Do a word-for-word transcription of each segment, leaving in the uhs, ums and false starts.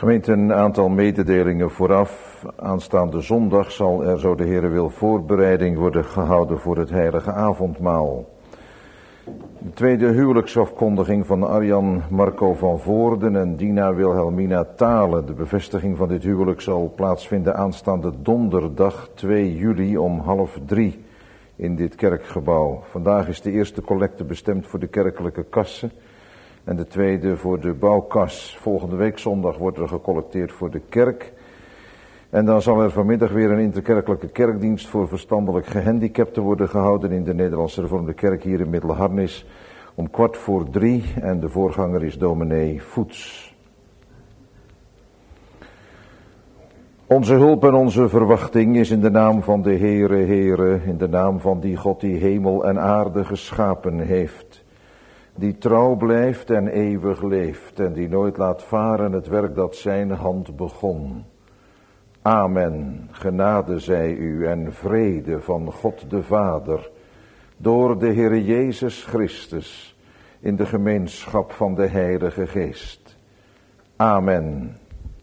Gemeente, een aantal mededelingen vooraf. Aanstaande zondag zal er, zo de Heere wil, voorbereiding worden gehouden voor het heilige avondmaal. De tweede huwelijksafkondiging van Arjan Marco van Voorden en Dina Wilhelmina Thale. De bevestiging van dit huwelijk zal plaatsvinden aanstaande donderdag twee juli om half drie in dit kerkgebouw. Vandaag is de eerste collecte bestemd voor de kerkelijke kassen en de tweede voor de bouwkas. Volgende week zondag wordt er gecollecteerd voor de kerk. En dan zal er vanmiddag weer een interkerkelijke kerkdienst voor verstandelijk gehandicapten worden gehouden in de Nederlandse Hervormde Kerk hier in Middelharnis om kwart voor drie en de voorganger is dominee Voets. Onze hulp en onze verwachting is in de naam van de Heere, Heere, in de naam van die God die hemel en aarde geschapen heeft, die trouw blijft en eeuwig leeft en die nooit laat varen het werk dat zijn hand begon. Amen. Genade zij u en vrede van God de Vader, door de Heere Jezus Christus, in de gemeenschap van de Heilige Geest. Amen.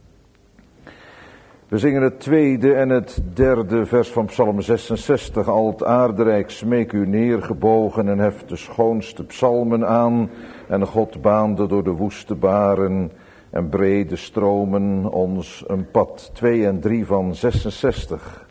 We zingen het tweede en het derde vers van Psalm zesenzestig. Al het aardrijk smeek u neergebogen en heft de schoonste psalmen aan. En God baande door de woeste baren en brede stromen ons een pad. Twee en drie van zesenzestig.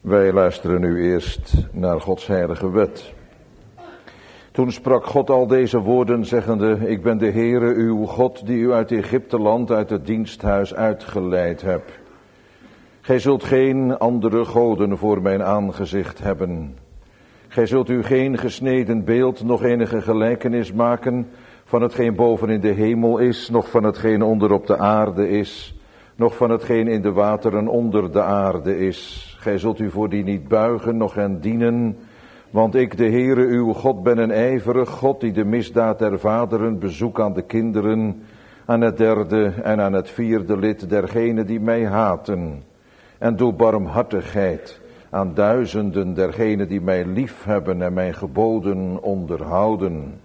Wij luisteren nu eerst naar Gods heilige wet. Toen sprak God al deze woorden, zeggende: Ik ben de Heere uw God, die u uit Egypteland, uit het diensthuis uitgeleid heb. Gij zult geen andere goden voor mijn aangezicht hebben. Gij zult u geen gesneden beeld, nog enige gelijkenis maken van hetgeen boven in de hemel is, nog van hetgeen onder op de aarde is, nog van hetgeen in de wateren onder de aarde is. Gij zult u voor die niet buigen, noch hen dienen, want ik, de Heere uw God, ben een ijverig God, die de misdaad der vaderen bezoek aan de kinderen, aan het derde en aan het vierde lid dergenen die mij haten, en doe barmhartigheid aan duizenden dergenen die mij lief hebben en mijn geboden onderhouden.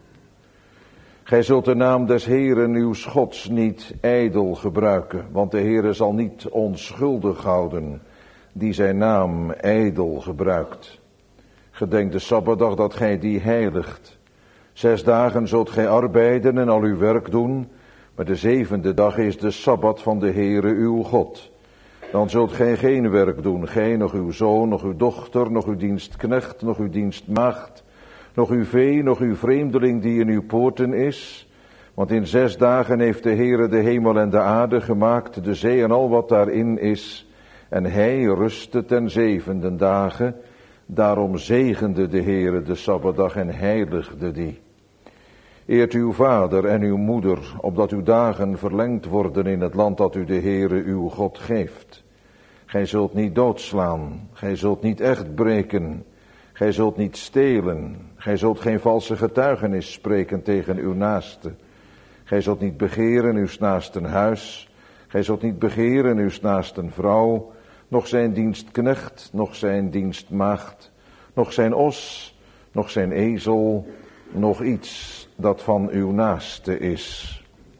Gij zult de naam des Heeren uw Gods niet ijdel gebruiken, want de Heere zal niet onschuldig houden die zijn naam ijdel gebruikt. Gedenk de Sabbatdag dat gij die heiligt. Zes dagen zult gij arbeiden en al uw werk doen, maar de zevende dag is de Sabbat van de Heere uw God. Dan zult gij geen werk doen, gij, nog uw zoon, nog uw dochter, nog uw dienstknecht, nog uw dienstmaagd, nog uw vee, nog uw vreemdeling die in uw poorten is. Want in zes dagen heeft de Heere de hemel en de aarde gemaakt, de zee en al wat daarin is. En hij rustte ten zevende dagen. Daarom zegende de Heere de Sabbatdag en heiligde die. Eert uw vader en uw moeder, opdat uw dagen verlengd worden in het land dat u de Heere uw God geeft. Gij zult niet doodslaan, gij zult niet echt breken, gij zult niet stelen, gij zult geen valse getuigenis spreken tegen uw naaste. Gij zult niet begeren uw naasten huis, gij zult niet begeren uw naasten vrouw, nog zijn dienstknecht, nog zijn dienstmaagd, nog zijn os, nog zijn ezel, nog iets dat van uw naaste is.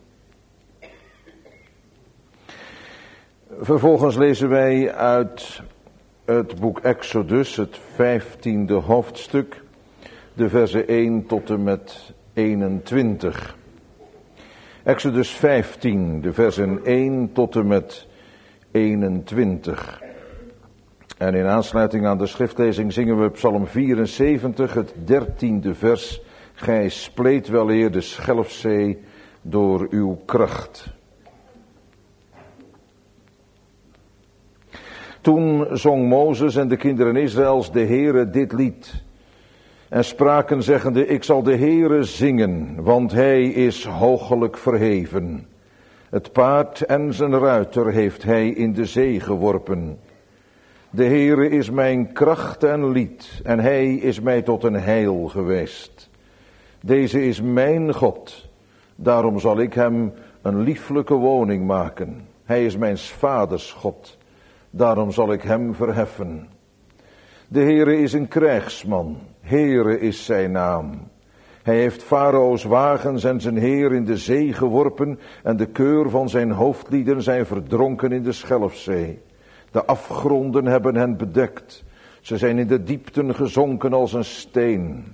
Vervolgens lezen wij uit het boek Exodus, het vijftiende hoofdstuk, de versen één tot en met eenentwintig. Exodus vijftien, de versen één tot en met eenentwintig. En in aansluiting aan de schriftlezing zingen we Psalm vierenzeventig, het dertiende vers. Gij spleet weleer de Schelfzee door uw kracht. Toen zong Mozes en de kinderen Israëls de Heere dit lied. En spraken zeggende: Ik zal de Heere zingen, want hij is hoogelijk verheven. Het paard en zijn ruiter heeft hij in de zee geworpen. De Heere is mijn kracht en lied, en hij is mij tot een heil geweest. Deze is mijn God, daarom zal ik hem een lieflijke woning maken. Hij is mijn vaders God, daarom zal ik hem verheffen. De Heere is een krijgsman, Heere is zijn naam. Hij heeft Farao's wagens en zijn heer in de zee geworpen, en de keur van zijn hoofdlieden zijn verdronken in de Schelfzee. De afgronden hebben hen bedekt, ze zijn in de diepten gezonken als een steen.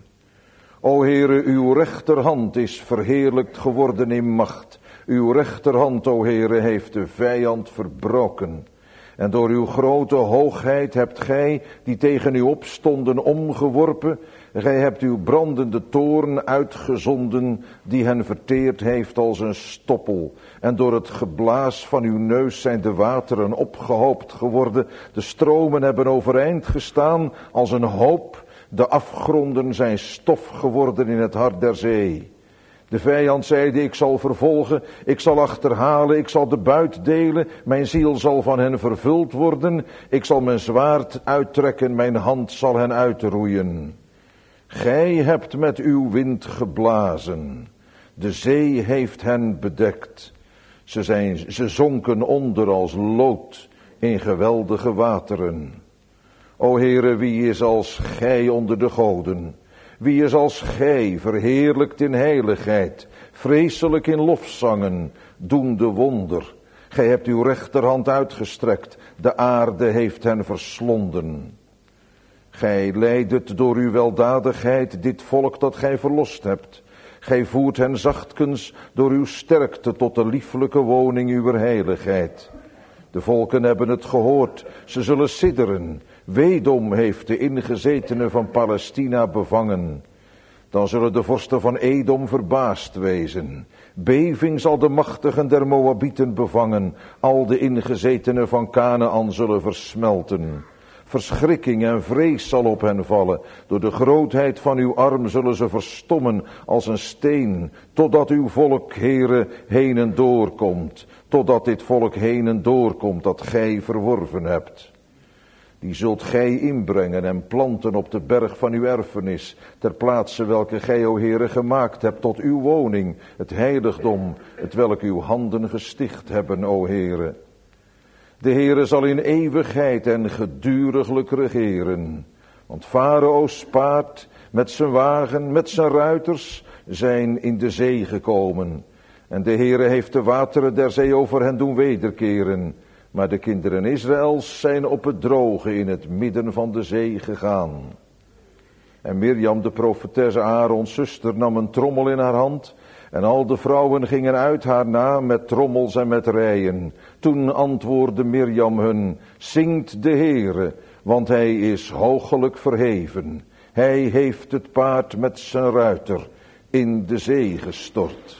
O Heere, uw rechterhand is verheerlijkt geworden in macht. Uw rechterhand, o Heere, heeft de vijand verbroken. En door uw grote hoogheid hebt gij, die tegen u opstonden, omgeworpen. Gij hebt uw brandende toorn uitgezonden, die hen verteerd heeft als een stoppel. En door het geblaas van uw neus zijn de wateren opgehoopt geworden. De stromen hebben overeind gestaan als een hoop. De afgronden zijn stof geworden in het hart der zee. De vijand zeide: Ik zal vervolgen, ik zal achterhalen, ik zal de buit delen. Mijn ziel zal van hen vervuld worden. Ik zal mijn zwaard uittrekken, mijn hand zal hen uitroeien. Gij hebt met uw wind geblazen. De zee heeft hen bedekt. Ze, zijn, ze zonken onder als lood in geweldige wateren. O Heere, wie is als gij onder de goden? Wie is als gij, verheerlijkt in heiligheid, vreselijk in lofzangen, doende wonder? Gij hebt uw rechterhand uitgestrekt, de aarde heeft hen verslonden. Gij leidet door uw weldadigheid dit volk dat gij verlost hebt. Gij voert hen zachtkens door uw sterkte tot de lieflijke woning uwer heiligheid. De volken hebben het gehoord, ze zullen sidderen. Wedom heeft de ingezetenen van Palestina bevangen. Dan zullen de vorsten van Edom verbaasd wezen. Beving zal de machtigen der Moabieten bevangen. Al de ingezetenen van Kanaan zullen versmelten. Verschrikking en vrees zal op hen vallen. Door de grootheid van uw arm zullen ze verstommen als een steen. Totdat uw volk, Heere, heen en door komt. Totdat dit volk heen en door komt dat gij verworven hebt. Die zult gij inbrengen en planten op de berg van uw erfenis, ter plaatse welke gij, o Heere, gemaakt hebt tot uw woning, het heiligdom, het welk uw handen gesticht hebben, o Heere. De Heere zal in eeuwigheid en geduriglijk regeren, want Farao's paard met zijn wagen, met zijn ruiters, zijn in de zee gekomen. En de Heere heeft de wateren der zee over hen doen wederkeren. Maar de kinderen Israëls zijn op het droge in het midden van de zee gegaan. En Mirjam, de profetesse Aarons zuster, nam een trommel in haar hand. En al de vrouwen gingen uit haar na met trommels en met rijen. Toen antwoordde Mirjam hun, zingt de Heere, want hij is hoogelijk verheven. Hij heeft het paard met zijn ruiter in de zee gestort.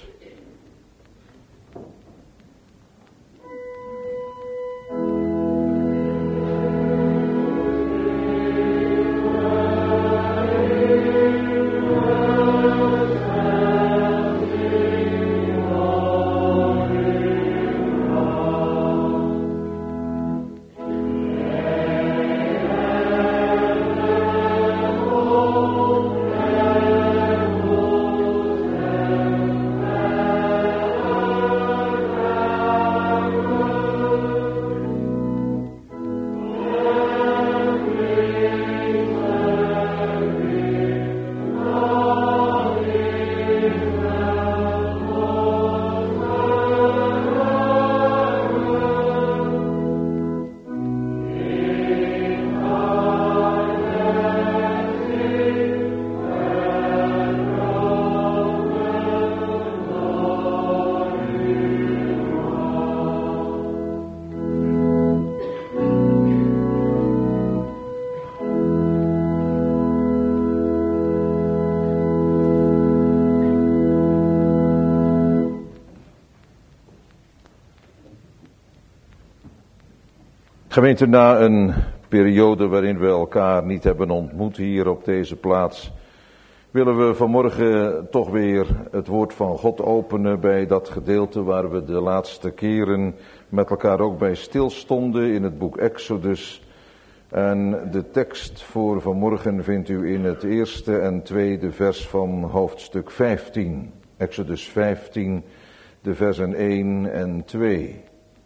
Gemeente, na een periode waarin we elkaar niet hebben ontmoet hier op deze plaats, willen we vanmorgen toch weer het woord van God openen bij dat gedeelte waar we de laatste keren met elkaar ook bij stilstonden in het boek Exodus. En de tekst voor vanmorgen vindt u in het eerste en tweede vers van hoofdstuk vijftien. Exodus vijftien, de versen één en twee.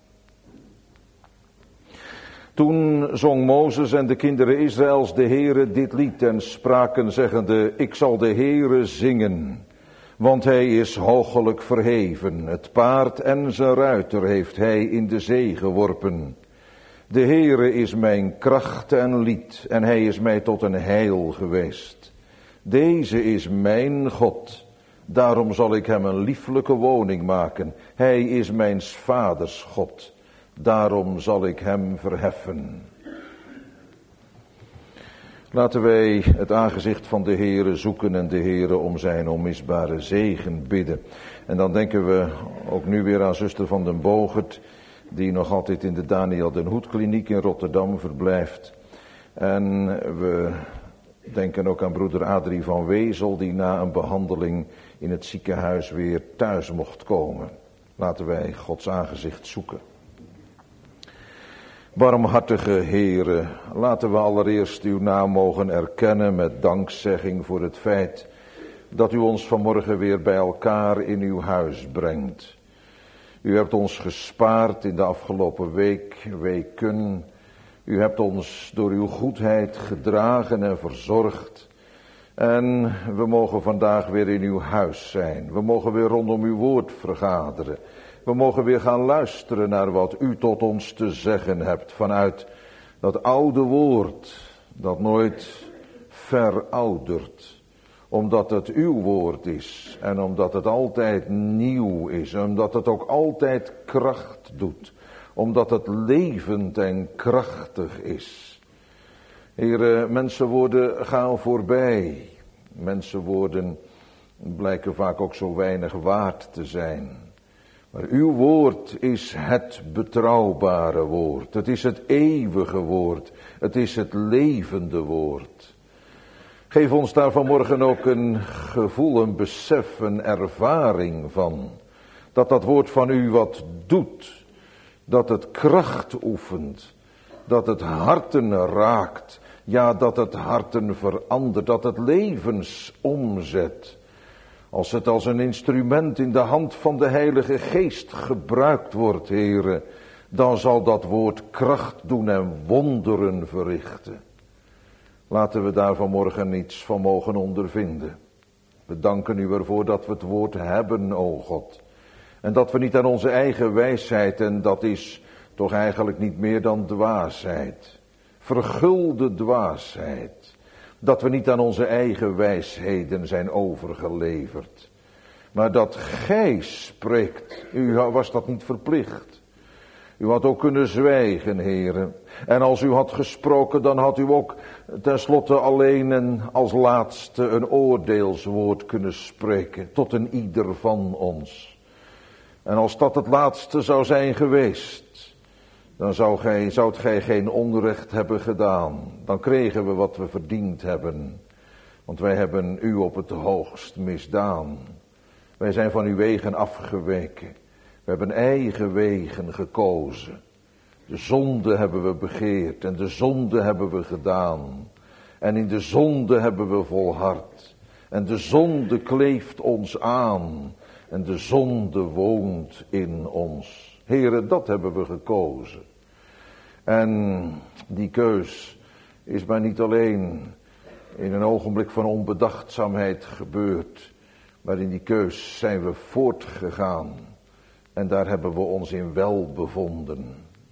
Toen zong Mozes en de kinderen Israëls de Heere dit lied en spraken zeggende, ik zal de Heere zingen, want hij is hoogelijk verheven. Het paard en zijn ruiter heeft hij in de zee geworpen. De Heere is mijn kracht en lied en hij is mij tot een heil geweest. Deze is mijn God, daarom zal ik hem een lieflijke woning maken. Hij is mijn vaders God. Daarom zal ik hem verheffen. Laten wij het aangezicht van de Heere zoeken en de Heere om zijn onmisbare zegen bidden. En dan denken we ook nu weer aan zuster van den Bogert, die nog altijd in de Daniel den Hoed kliniek in Rotterdam verblijft. En we denken ook aan broeder Adrie van Wezel, die na een behandeling in het ziekenhuis weer thuis mocht komen. Laten wij Gods aangezicht zoeken. Barmhartige Heere, laten we allereerst uw naam mogen erkennen met dankzegging voor het feit dat u ons vanmorgen weer bij elkaar in uw huis brengt. U hebt ons gespaard in de afgelopen week, weken. U hebt ons door uw goedheid gedragen en verzorgd. En we mogen vandaag weer in uw huis zijn. We mogen weer rondom uw woord vergaderen. We mogen weer gaan luisteren naar wat u tot ons te zeggen hebt vanuit dat oude woord dat nooit veroudert. Omdat het uw woord is en omdat het altijd nieuw is. Omdat het ook altijd kracht doet. Omdat het levend en krachtig is. Heere, mensenwoorden gaan voorbij. Mensenwoorden blijken vaak ook zo weinig waard te zijn. Maar uw woord is het betrouwbare woord. Het is het eeuwige woord. Het is het levende woord. Geef ons daar vanmorgen ook een gevoel, een besef, een ervaring van. Dat dat woord van u wat doet. Dat het kracht oefent. Dat het harten raakt. Ja, dat het harten verandert. Dat het levens omzet. Als het als een instrument in de hand van de Heilige Geest gebruikt wordt, Heere, dan zal dat woord kracht doen en wonderen verrichten. Laten we daar vanmorgen iets van mogen ondervinden. We danken u ervoor dat we het woord hebben, o God. En dat we niet aan onze eigen wijsheid, en dat is toch eigenlijk niet meer dan dwaasheid. Vergulde dwaasheid. Dat we niet aan onze eigen wijsheden zijn overgeleverd. Maar dat gij spreekt. U was dat niet verplicht. U had ook kunnen zwijgen, heren. En als u had gesproken, dan had u ook tenslotte alleen en als laatste een oordeelswoord kunnen spreken. Tot een ieder van ons. En als dat het laatste zou zijn geweest, dan zou gij, zoudt gij geen onrecht hebben gedaan. Dan kregen we wat we verdiend hebben. Want wij hebben u op het hoogst misdaan. Wij zijn van uw wegen afgeweken. We hebben eigen wegen gekozen. De zonde hebben we begeerd en de zonde hebben we gedaan. En in de zonde hebben we volhard. En de zonde kleeft ons aan. En de zonde woont in ons. Heren, dat hebben we gekozen. En die keus is maar niet alleen in een ogenblik van onbedachtzaamheid gebeurd. Maar in die keus zijn we voortgegaan. En daar hebben we ons in wel bevonden.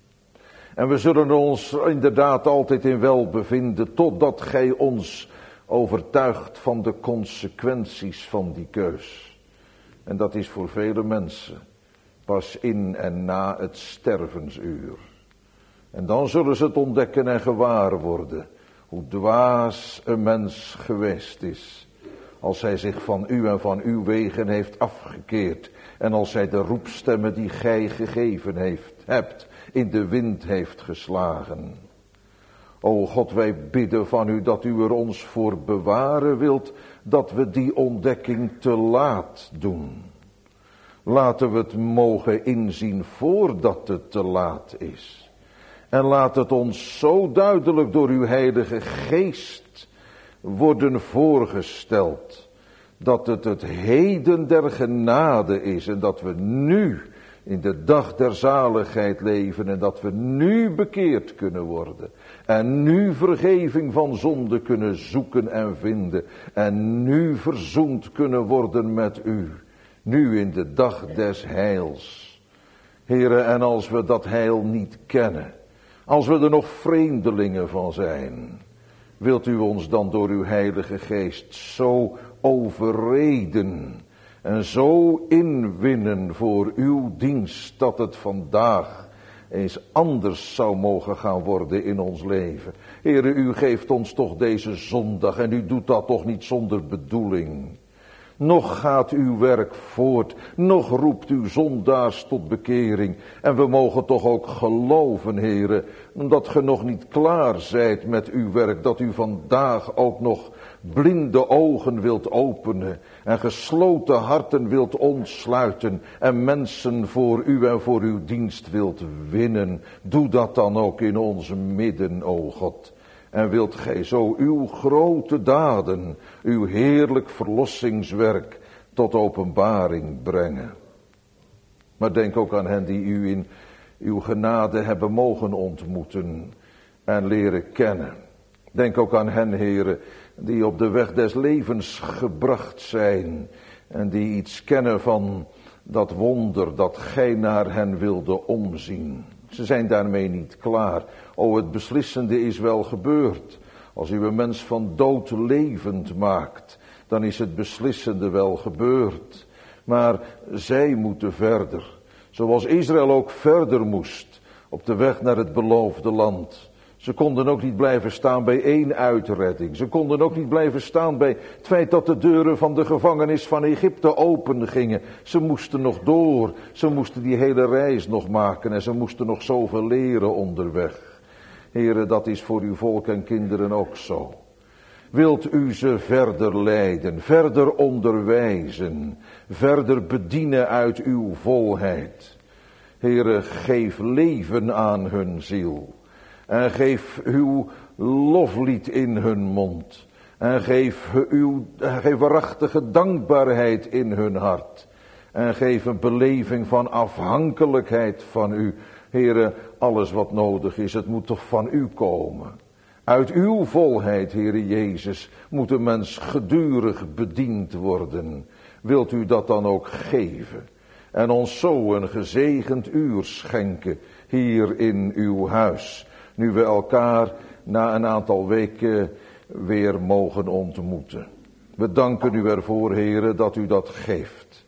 En we zullen ons inderdaad altijd in wel bevinden, totdat gij ons overtuigt van de consequenties van die keus. En dat is voor vele mensen pas in en na het stervensuur. En dan zullen ze het ontdekken en gewaar worden, hoe dwaas een mens geweest is, als hij zich van u en van uw wegen heeft afgekeerd, en als hij de roepstemmen die gij gegeven heeft, hebt, in de wind heeft geslagen. O God, wij bidden van u dat u er ons voor bewaren wilt, dat we die ontdekking te laat doen. Laten we het mogen inzien voordat het te laat is. En laat het ons zo duidelijk door uw Heilige Geest worden voorgesteld, dat het het heden der genade is en dat we nu in de dag der zaligheid leven en dat we nu bekeerd kunnen worden. En nu vergeving van zonde kunnen zoeken en vinden. En nu verzoend kunnen worden met u. Nu in de dag des heils. Here, en als we dat heil niet kennen, als we er nog vreemdelingen van zijn, wilt u ons dan door uw Heilige Geest zo overreden en zo inwinnen voor uw dienst, dat het vandaag eens anders zou mogen gaan worden in ons leven. Heere, u geeft ons toch deze zondag en u doet dat toch niet zonder bedoeling. Nog gaat uw werk voort, nog roept uw zondaars tot bekering. En we mogen toch ook geloven, Heere, omdat ge nog niet klaar zijt met uw werk, dat u vandaag ook nog blinde ogen wilt openen en gesloten harten wilt ontsluiten en mensen voor u en voor uw dienst wilt winnen. Doe dat dan ook in ons midden, o God. En wilt gij zo uw grote daden, uw heerlijk verlossingswerk tot openbaring brengen. Maar denk ook aan hen die u in uw genade hebben mogen ontmoeten en leren kennen. Denk ook aan hen, Heere, die op de weg des levens gebracht zijn en die iets kennen van dat wonder dat gij naar hen wilde omzien. Ze zijn daarmee niet klaar. O, het beslissende is wel gebeurd. Als u een mens van dood levend maakt, dan is het beslissende wel gebeurd. Maar zij moeten verder. Zoals Israël ook verder moest op de weg naar het beloofde land. Ze konden ook niet blijven staan bij één uitredding. Ze konden ook niet blijven staan bij het feit dat de deuren van de gevangenis van Egypte open gingen. Ze moesten nog door. Ze moesten die hele reis nog maken en ze moesten nog zoveel leren onderweg. Here, dat is voor uw volk en kinderen ook zo. Wilt u ze verder leiden, verder onderwijzen, verder bedienen uit uw volheid. Heere, geef leven aan hun ziel. En geef uw loflied in hun mond. En geef uw geef waarachtige dankbaarheid in hun hart. En geef een beleving van afhankelijkheid van u. Heere, alles wat nodig is, het moet toch van u komen. Uit uw volheid, Heere Jezus, moet een mens gedurig bediend worden. Wilt u dat dan ook geven? En ons zo een gezegend uur schenken hier in uw huis. Nu we elkaar na een aantal weken weer mogen ontmoeten. We danken u ervoor, Heere, dat u dat geeft.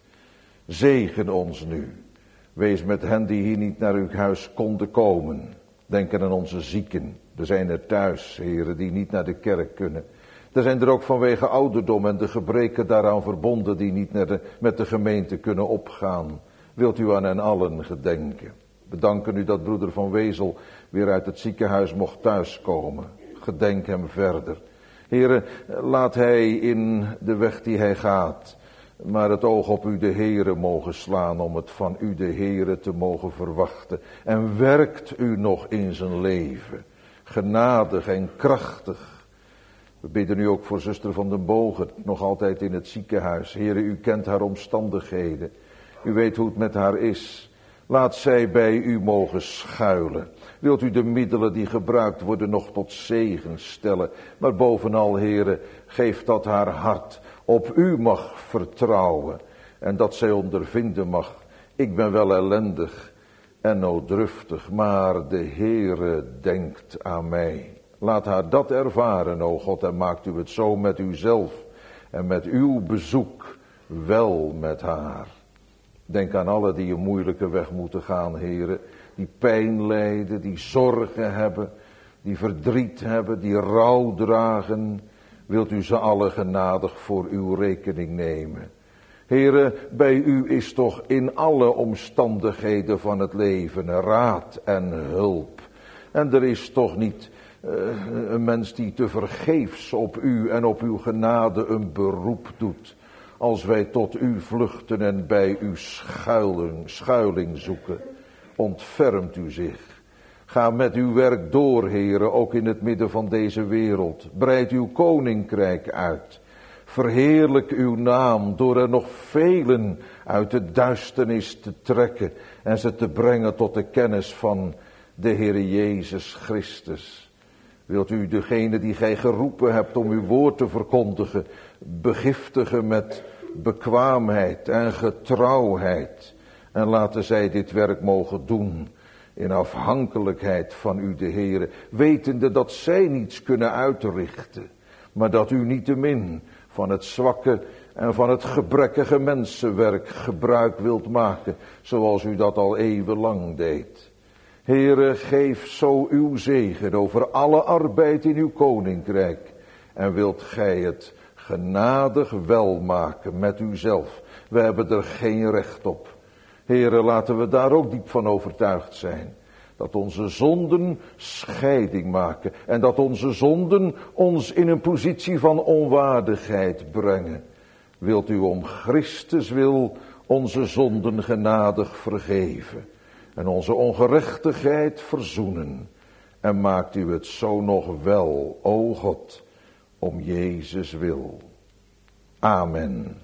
Zegen ons nu. Wees met hen die hier niet naar uw huis konden komen. Denk aan onze zieken. Er zijn er thuis, Heere, die niet naar de kerk kunnen. Er zijn er ook vanwege ouderdom en de gebreken daaraan verbonden die niet naar de, met de gemeente kunnen opgaan. Wilt u aan hen allen gedenken. We danken u dat broeder Van Wezel weer uit het ziekenhuis mocht thuiskomen. Gedenk hem verder. Heere, laat hij in de weg die hij gaat, maar het oog op u de Heere mogen slaan om het van u de Heere te mogen verwachten. En werkt u nog in zijn leven, genadig en krachtig. We bidden u ook voor zuster Van den Bogen, nog altijd in het ziekenhuis. Heere, u kent haar omstandigheden. U weet hoe het met haar is. Laat zij bij u mogen schuilen. Wilt u de middelen die gebruikt worden nog tot zegen stellen. Maar bovenal, Heere, geef dat haar hart op u mag vertrouwen. En dat zij ondervinden mag. Ik ben wel ellendig en nooddruftig, maar de Heere denkt aan mij. Laat haar dat ervaren, o God, en maakt u het zo met uzelf en met uw bezoek wel met haar. Denk aan alle die een moeilijke weg moeten gaan, Heere, die pijn lijden, die zorgen hebben, die verdriet hebben, die rouw dragen. Wilt u ze alle genadig voor uw rekening nemen. Heere, bij u is toch in alle omstandigheden van het leven raad en hulp. En er is toch niet uh, een mens die te vergeefs op u en op uw genade een beroep doet. Als wij tot u vluchten en bij uw schuiling, schuiling zoeken, ontfermt u zich. Ga met uw werk door, Heere, ook in het midden van deze wereld. Breid uw koninkrijk uit. Verheerlijk uw naam door er nog velen uit de duisternis te trekken en ze te brengen tot de kennis van de Heere Jezus Christus. Wilt u degene die gij geroepen hebt om uw woord te verkondigen, begiftigen met bekwaamheid en getrouwheid. En laten zij dit werk mogen doen in afhankelijkheid van u de Heere, wetende dat zij niets kunnen uitrichten, maar dat u niettemin van het zwakke en van het gebrekkige mensenwerk gebruik wilt maken, zoals u dat al eeuwenlang deed. Heere, geef zo uw zegen over alle arbeid in uw koninkrijk. En wilt gij het genadig wel maken met uzelf. We hebben er geen recht op. Heere, laten we daar ook diep van overtuigd zijn. Dat onze zonden scheiding maken. En dat onze zonden ons in een positie van onwaardigheid brengen. Wilt u om Christus wil onze zonden genadig vergeven. En onze ongerechtigheid verzoenen. En maakt u het zo nog wel, o God, om Jezus wil. Amen.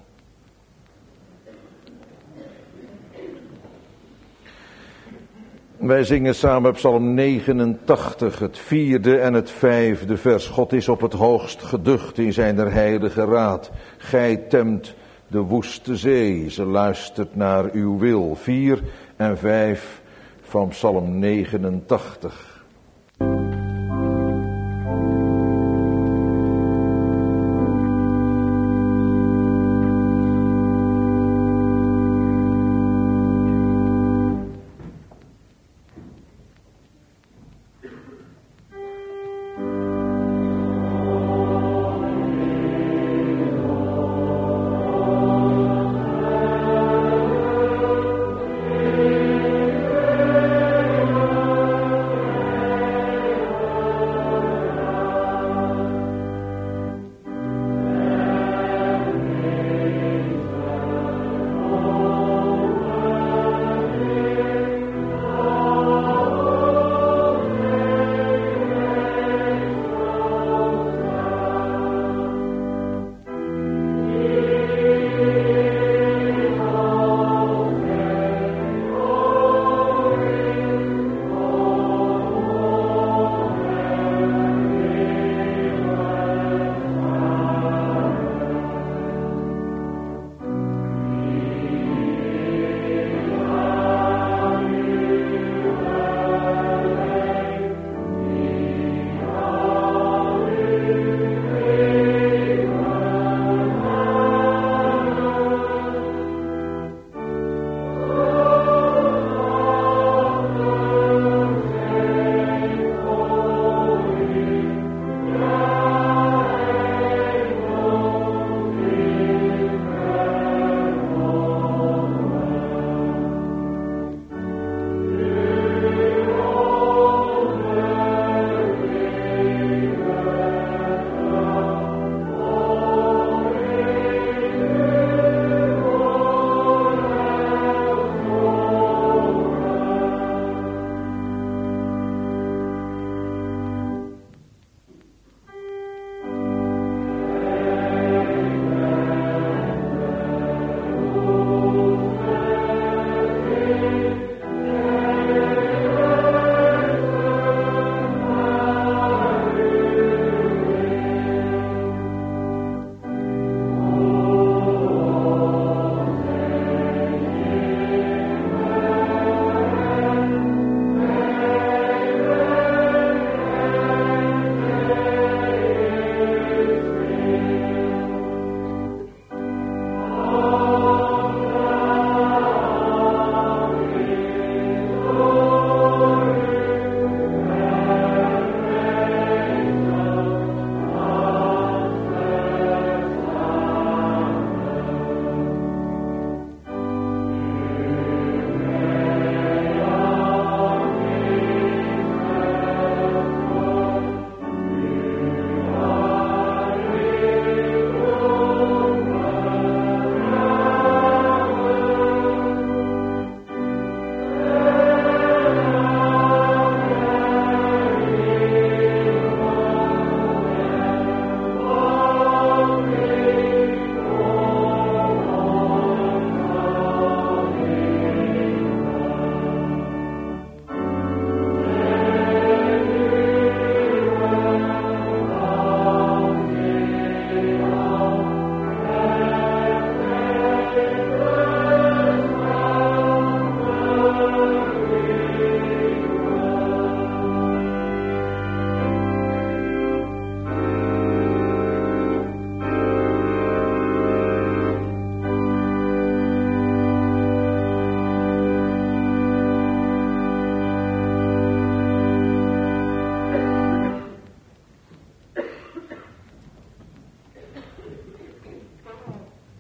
Wij zingen samen Psalm negenentachtig, het vierde en het vijfde vers. God is op het hoogst geducht in zijn heilige raad. Gij temt de woeste zee, ze luistert naar uw wil. Vier en vijf van Psalm negenentachtig.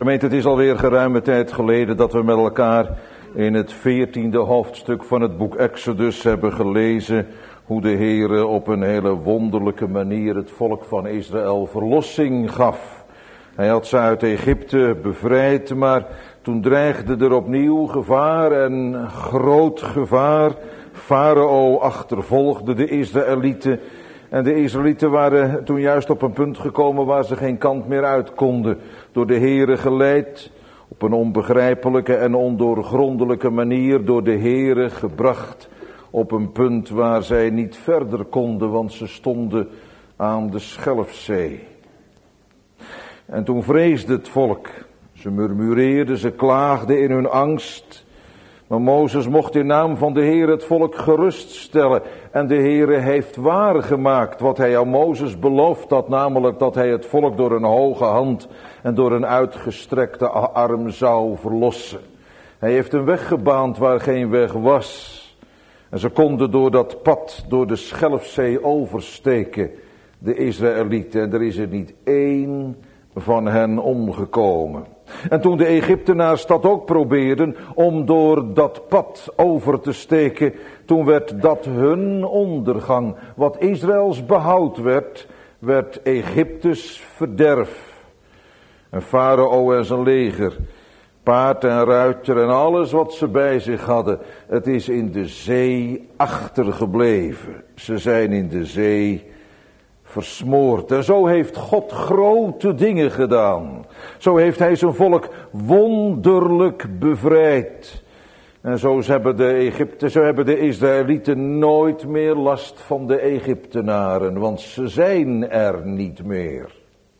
Gemeente, het is alweer geruime tijd geleden dat we met elkaar in het veertiende hoofdstuk van het boek Exodus hebben gelezen hoe de Heere op een hele wonderlijke manier het volk van Israël verlossing gaf. Hij had ze uit Egypte bevrijd, maar toen dreigde er opnieuw gevaar en groot gevaar. Farao achtervolgde de Israëlieten. En de Israëlieten waren toen juist op een punt gekomen waar ze geen kant meer uit konden. Door de Heere geleid, op een onbegrijpelijke en ondoorgrondelijke manier door de Heere gebracht. Op een punt waar zij niet verder konden, want ze stonden aan de Schelfzee. En toen vreesde het volk. Ze murmureerden, ze klaagden in hun angst. Maar Mozes mocht in naam van de Heer het volk geruststellen. En de Heere heeft waargemaakt wat hij aan Mozes beloofd had. Namelijk dat hij het volk door een hoge hand en door een uitgestrekte arm zou verlossen. Hij heeft een weg gebaand waar geen weg was. En ze konden door dat pad, door de Schelfzee oversteken, de Israëlieten. En er is er niet één van hen omgekomen. En toen de Egyptenaars dat ook probeerden om door dat pad over te steken, toen werd dat hun ondergang. Wat Israëls behoud werd, werd Egyptes verderf. En Farao en zijn leger, paard en ruiter en alles wat ze bij zich hadden, het is in de zee achtergebleven. Ze zijn in de zee versmoord. En zo heeft God grote dingen gedaan. Zo heeft hij zijn volk wonderlijk bevrijd. En zo hebben de Egypten, zo hebben de Israëlieten nooit meer last van de Egyptenaren, want ze zijn er niet meer.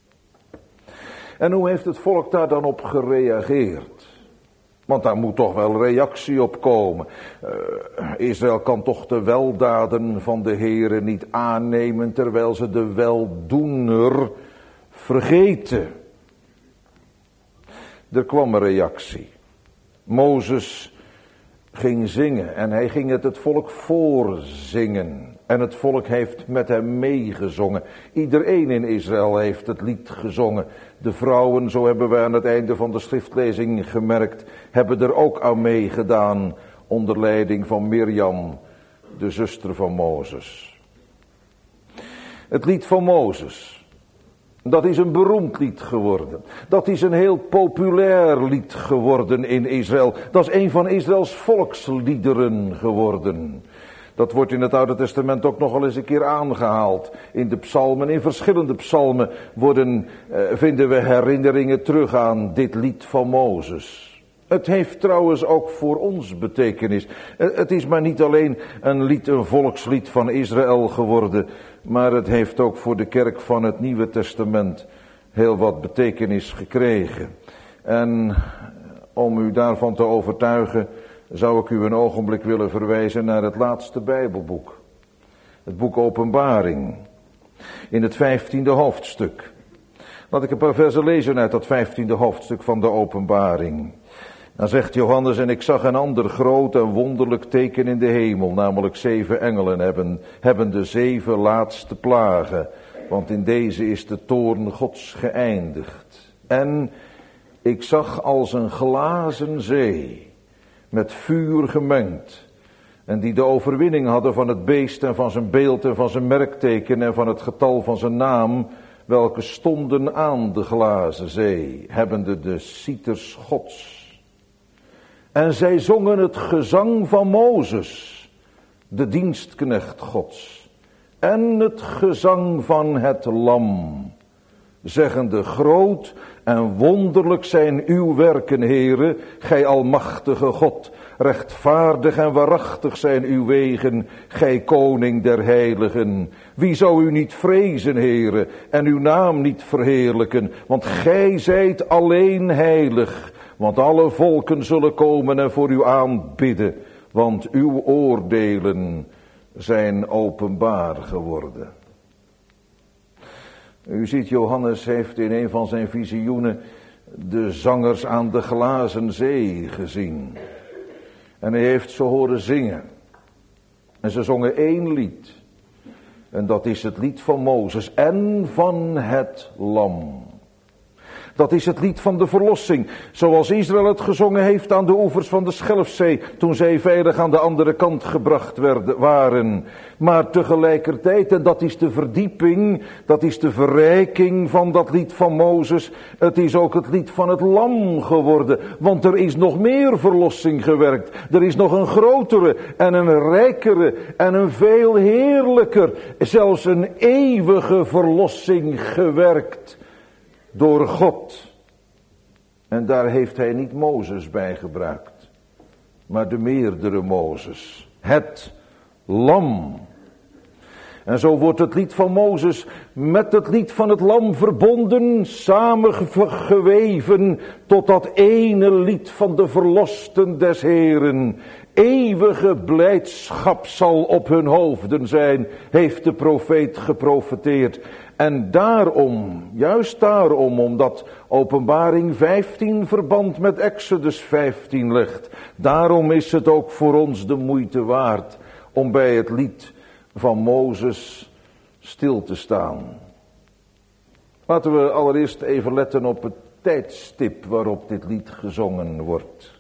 En hoe heeft het volk daar dan op gereageerd? Want daar moet toch wel reactie op komen. Uh, Israël kan toch de weldaden van de Heere niet aannemen, terwijl ze de weldoener vergeten. Er kwam een reactie. Mozes ging zingen en hij ging het het volk voorzingen. En het volk heeft met hem meegezongen. Iedereen in Israël heeft het lied gezongen. De vrouwen, zo hebben we aan het einde van de schriftlezing gemerkt, hebben er ook aan meegedaan onder leiding van Mirjam, de zuster van Mozes. Het lied van Mozes, dat is een beroemd lied geworden. Dat is een heel populair lied geworden in Israël. Dat is een van Israëls volksliederen geworden. Dat wordt in het Oude Testament ook nog wel eens een keer aangehaald. In de psalmen, in verschillende psalmen worden, eh, vinden we herinneringen terug aan dit lied van Mozes. Het heeft trouwens ook voor ons betekenis. Het is maar niet alleen een lied, een volkslied van Israël geworden, maar het heeft ook voor de kerk van het Nieuwe Testament heel wat betekenis gekregen. En om u daarvan te overtuigen, zou ik u een ogenblik willen verwijzen naar het laatste Bijbelboek. Het boek Openbaring. In het vijftiende hoofdstuk. Laat ik een paar versen lezen uit dat vijftiende hoofdstuk van de Openbaring. Dan zegt Johannes: en ik zag een ander groot en wonderlijk teken in de hemel, namelijk zeven engelen hebben, hebben de zeven laatste plagen. Want in deze is de toorn Gods geëindigd. En ik zag als een glazen zee, met vuur gemengd, en die de overwinning hadden van het beest en van zijn beeld en van zijn merkteken en van het getal van zijn naam, welke stonden aan de glazen zee, hebbende de cieters Gods. En zij zongen het gezang van Mozes, de dienstknecht Gods, en het gezang van het lam, zeggende: groot en wonderlijk zijn uw werken, Heere, gij almachtige God. Rechtvaardig en waarachtig zijn uw wegen, gij koning der heiligen. Wie zou u niet vrezen, Heere, en uw naam niet verheerlijken? Want gij zijt alleen heilig. Want alle volken zullen komen en voor u aanbidden. Want uw oordelen zijn openbaar geworden. U ziet, Johannes heeft in een van zijn visioenen de zangers aan de glazen zee gezien. En hij heeft ze horen zingen. En ze zongen één lied. En dat is het lied van Mozes en van het lam. Dat is het lied van de verlossing. Zoals Israël het gezongen heeft aan de oevers van de Schelfzee, toen zij veilig aan de andere kant gebracht werden, waren. Maar tegelijkertijd, en dat is de verdieping, dat is de verrijking van dat lied van Mozes, het is ook het lied van het lam geworden. Want er is nog meer verlossing gewerkt. Er is nog een grotere en een rijkere en een veel heerlijker, zelfs een eeuwige verlossing gewerkt door God. En daar heeft hij niet Mozes bij gebruikt, maar de meerdere Mozes. Het lam. En zo wordt het lied van Mozes met het lied van het lam verbonden, samengeweven tot dat ene lied van de verlosten des Heren. Eeuwige blijdschap zal op hun hoofden zijn, heeft de profeet geprofeteerd. En daarom, juist daarom, omdat Openbaring vijftien verband met Exodus vijftien legt, daarom is het ook voor ons de moeite waard om bij het lied van Mozes stil te staan. Laten we allereerst even letten op het tijdstip waarop dit lied gezongen wordt.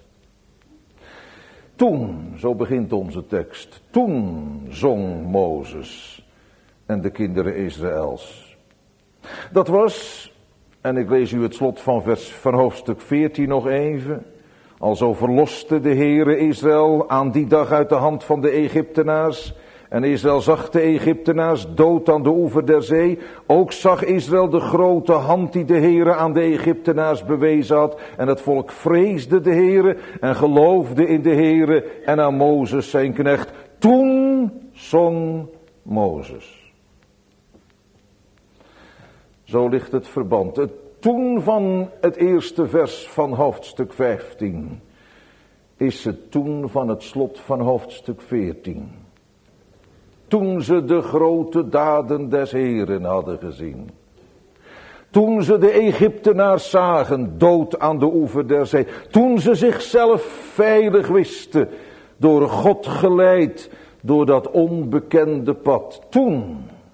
Toen, zo begint onze tekst, toen zong Mozes en de kinderen Israëls. Dat was, en ik lees u het slot van, vers, van hoofdstuk veertien nog even. Alzo verloste de Heere Israël aan die dag uit de hand van de Egyptenaars. En Israël zag de Egyptenaars dood aan de oever der zee. Ook zag Israël de grote hand die de Heere aan de Egyptenaars bewezen had. En het volk vreesde de Heere en geloofde in de Heere en aan Mozes zijn knecht. Toen zong Mozes. Zo ligt het verband. Het toen van het eerste vers van hoofdstuk vijftien is het toen van het slot van hoofdstuk veertien. Toen ze de grote daden des Heren hadden gezien. Toen ze de Egyptenaars zagen, dood aan de oever der zee. Toen ze zichzelf veilig wisten, door God geleid, door dat onbekende pad. Toen,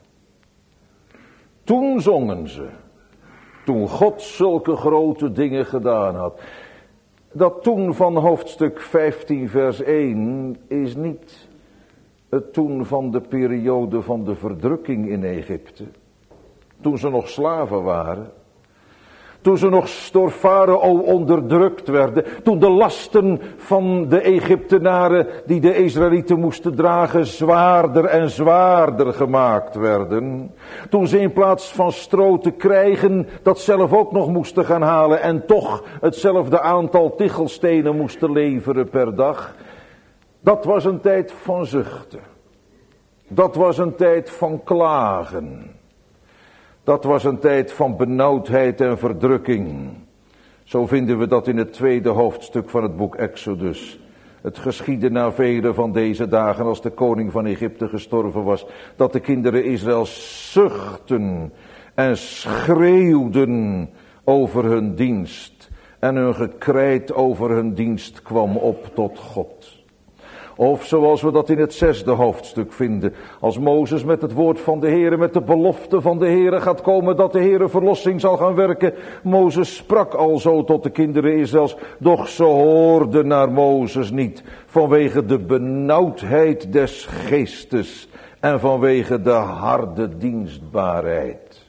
toen zongen ze. Toen God zulke grote dingen gedaan had. Dat toen van hoofdstuk vijftien vers één is niet het toen van de periode van de verdrukking in Egypte. Toen ze nog slaven waren. Toen ze nog door Farao onderdrukt werden. Toen de lasten van de Egyptenaren die de Israëlieten moesten dragen zwaarder en zwaarder gemaakt werden. Toen ze in plaats van stro te krijgen dat zelf ook nog moesten gaan halen en toch hetzelfde aantal tichelstenen moesten leveren per dag. Dat was een tijd van zuchten. Dat was een tijd van klagen. Dat was een tijd van benauwdheid en verdrukking. Zo vinden we dat in het tweede hoofdstuk van het boek Exodus. Het geschiedde na vele van deze dagen, als de koning van Egypte gestorven was, dat de kinderen Israëls zuchten en schreeuwden over hun dienst. En hun gekrijt over hun dienst kwam op tot God. Of zoals we dat in het zesde hoofdstuk vinden. Als Mozes met het woord van de Heere, met de belofte van de Heere gaat komen dat de Heere verlossing zal gaan werken. Mozes sprak alzo tot de kinderen Israëls, doch ze hoorden naar Mozes niet. Vanwege de benauwdheid des geestes en vanwege de harde dienstbaarheid.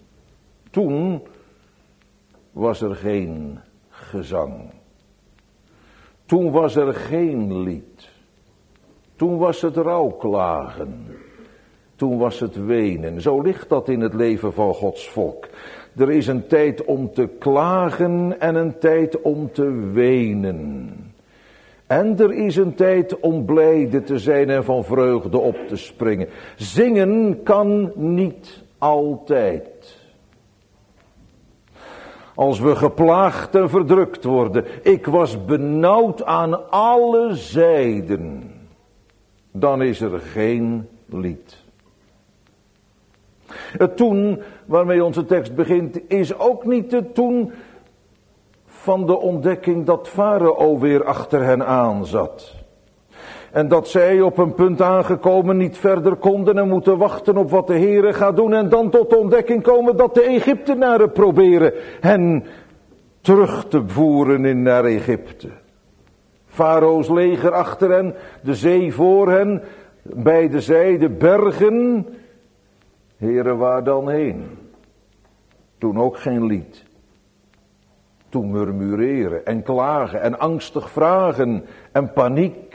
Toen was er geen gezang. Toen was er geen lied. Toen was het rouwklagen. Toen was het wenen. Zo ligt dat in het leven van Gods volk. Er is een tijd om te klagen en een tijd om te wenen. En er is een tijd om blijde te zijn en van vreugde op te springen. Zingen kan niet altijd. Als we geplaagd en verdrukt worden. Ik was benauwd aan alle zijden. Dan is er geen lied. Het toen waarmee onze tekst begint is ook niet het toen van de ontdekking dat Farao weer achter hen aan zat. En dat zij op een punt aangekomen niet verder konden en moeten wachten op wat de Heere gaat doen. En dan tot de ontdekking komen dat de Egyptenaren proberen hen terug te voeren in naar Egypte. Farao's leger achter hen, de zee voor hen, bij de zij de bergen. Heren, waar dan heen? Toen ook geen lied. Toen murmureren en klagen en angstig vragen en paniek.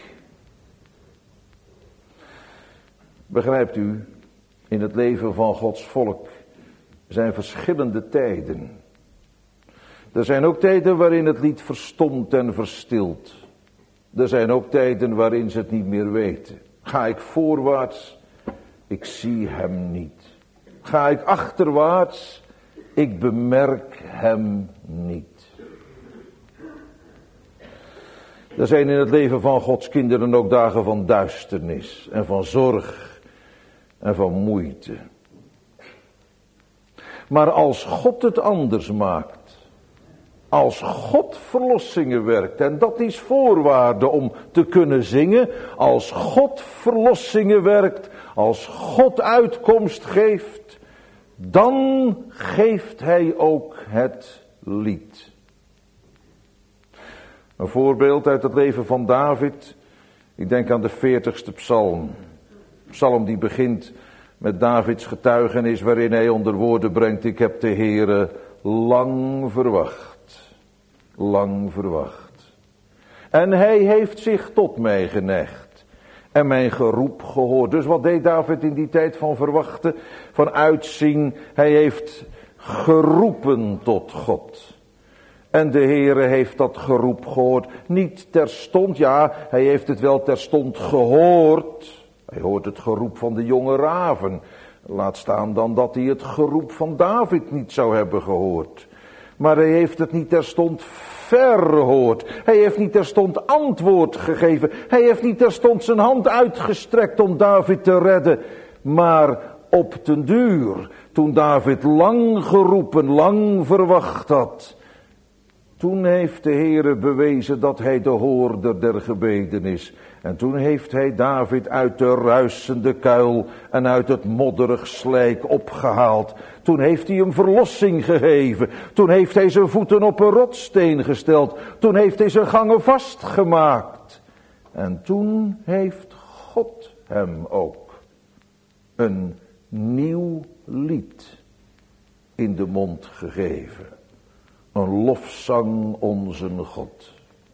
Begrijpt u, in het leven van Gods volk zijn verschillende tijden. Er zijn ook tijden waarin het lied verstomt en verstilt. Er zijn ook tijden waarin ze het niet meer weten. Ga ik voorwaarts, ik zie hem niet. Ga ik achterwaarts, ik bemerk hem niet. Er zijn in het leven van Gods kinderen ook dagen van duisternis en van zorg en van moeite. Maar als God het anders maakt, als God verlossingen werkt, en dat is voorwaarde om te kunnen zingen, als God verlossingen werkt, als God uitkomst geeft, dan geeft hij ook het lied. Een voorbeeld uit het leven van David, ik denk aan de veertigste psalm. Psalm die begint met Davids getuigenis waarin hij onder woorden brengt: ik heb de Heere lang verwacht, lang verwacht. En hij heeft zich tot mij geneigd en mijn geroep gehoord. Dus wat deed David in die tijd van verwachten, van uitzien? Hij heeft geroepen tot God. En de Heere heeft dat geroep gehoord. Niet terstond, ja, hij heeft het wel terstond gehoord. Hij hoort het geroep van de jonge raven. Laat staan dan dat hij het geroep van David niet zou hebben gehoord. Maar hij heeft het niet terstond verhoord. Hij heeft niet terstond antwoord gegeven. Hij heeft niet terstond zijn hand uitgestrekt om David te redden. Maar op den duur, toen David lang geroepen, lang verwacht had, toen heeft de Heere bewezen dat hij de hoorder der gebeden is. En toen heeft hij David uit de ruisende kuil en uit het modderig slijk opgehaald. Toen heeft hij hem verlossing gegeven. Toen heeft hij zijn voeten op een rotssteen gesteld. Toen heeft hij zijn gangen vastgemaakt. En toen heeft God hem ook een nieuw lied in de mond gegeven. Een lofzang onze God.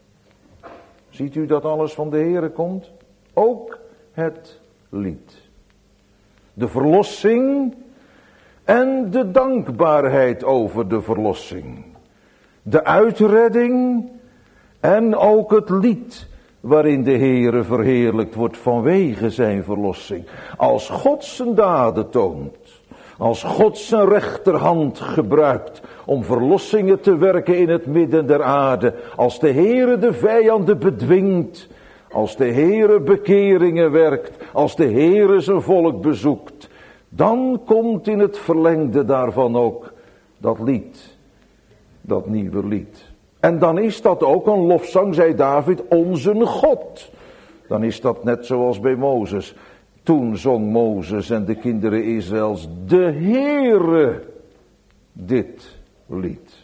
Ziet u dat alles van de Heere komt? Ook het lied. De verlossing en de dankbaarheid over de verlossing. De uitredding en ook het lied waarin de Heere verheerlijkt wordt vanwege zijn verlossing. Als God zijn daden toont. Als God zijn rechterhand gebruikt om verlossingen te werken in het midden der aarde. Als de Heere de vijanden bedwingt. Als de Heere bekeringen werkt. Als de Heere zijn volk bezoekt. Dan komt in het verlengde daarvan ook dat lied. Dat nieuwe lied. En dan is dat ook een lofzang, zei David, onze God. Dan is dat net zoals bij Mozes. Toen zong Mozes en de kinderen Israëls de Heere dit lied.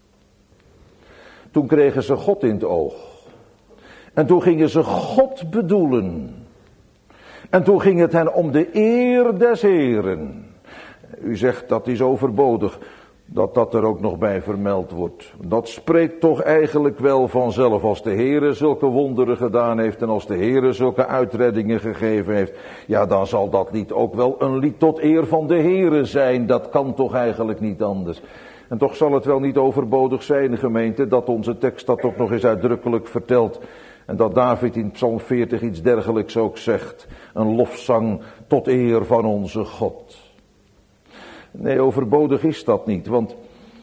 Toen kregen ze God in het oog. En toen gingen ze God bedoelen. En toen ging het hen om de eer des Heeren. U zegt dat is overbodig, dat dat er ook nog bij vermeld wordt. Dat spreekt toch eigenlijk wel vanzelf. Als de Heere zulke wonderen gedaan heeft en als de Heere zulke uitreddingen gegeven heeft, ja, dan zal dat lied ook wel een lied tot eer van de Heere zijn. Dat kan toch eigenlijk niet anders. En toch zal het wel niet overbodig zijn, gemeente, dat onze tekst dat ook nog eens uitdrukkelijk vertelt. En dat David in Psalm veertig iets dergelijks ook zegt. Een lofzang tot eer van onze God. Nee, overbodig is dat niet, want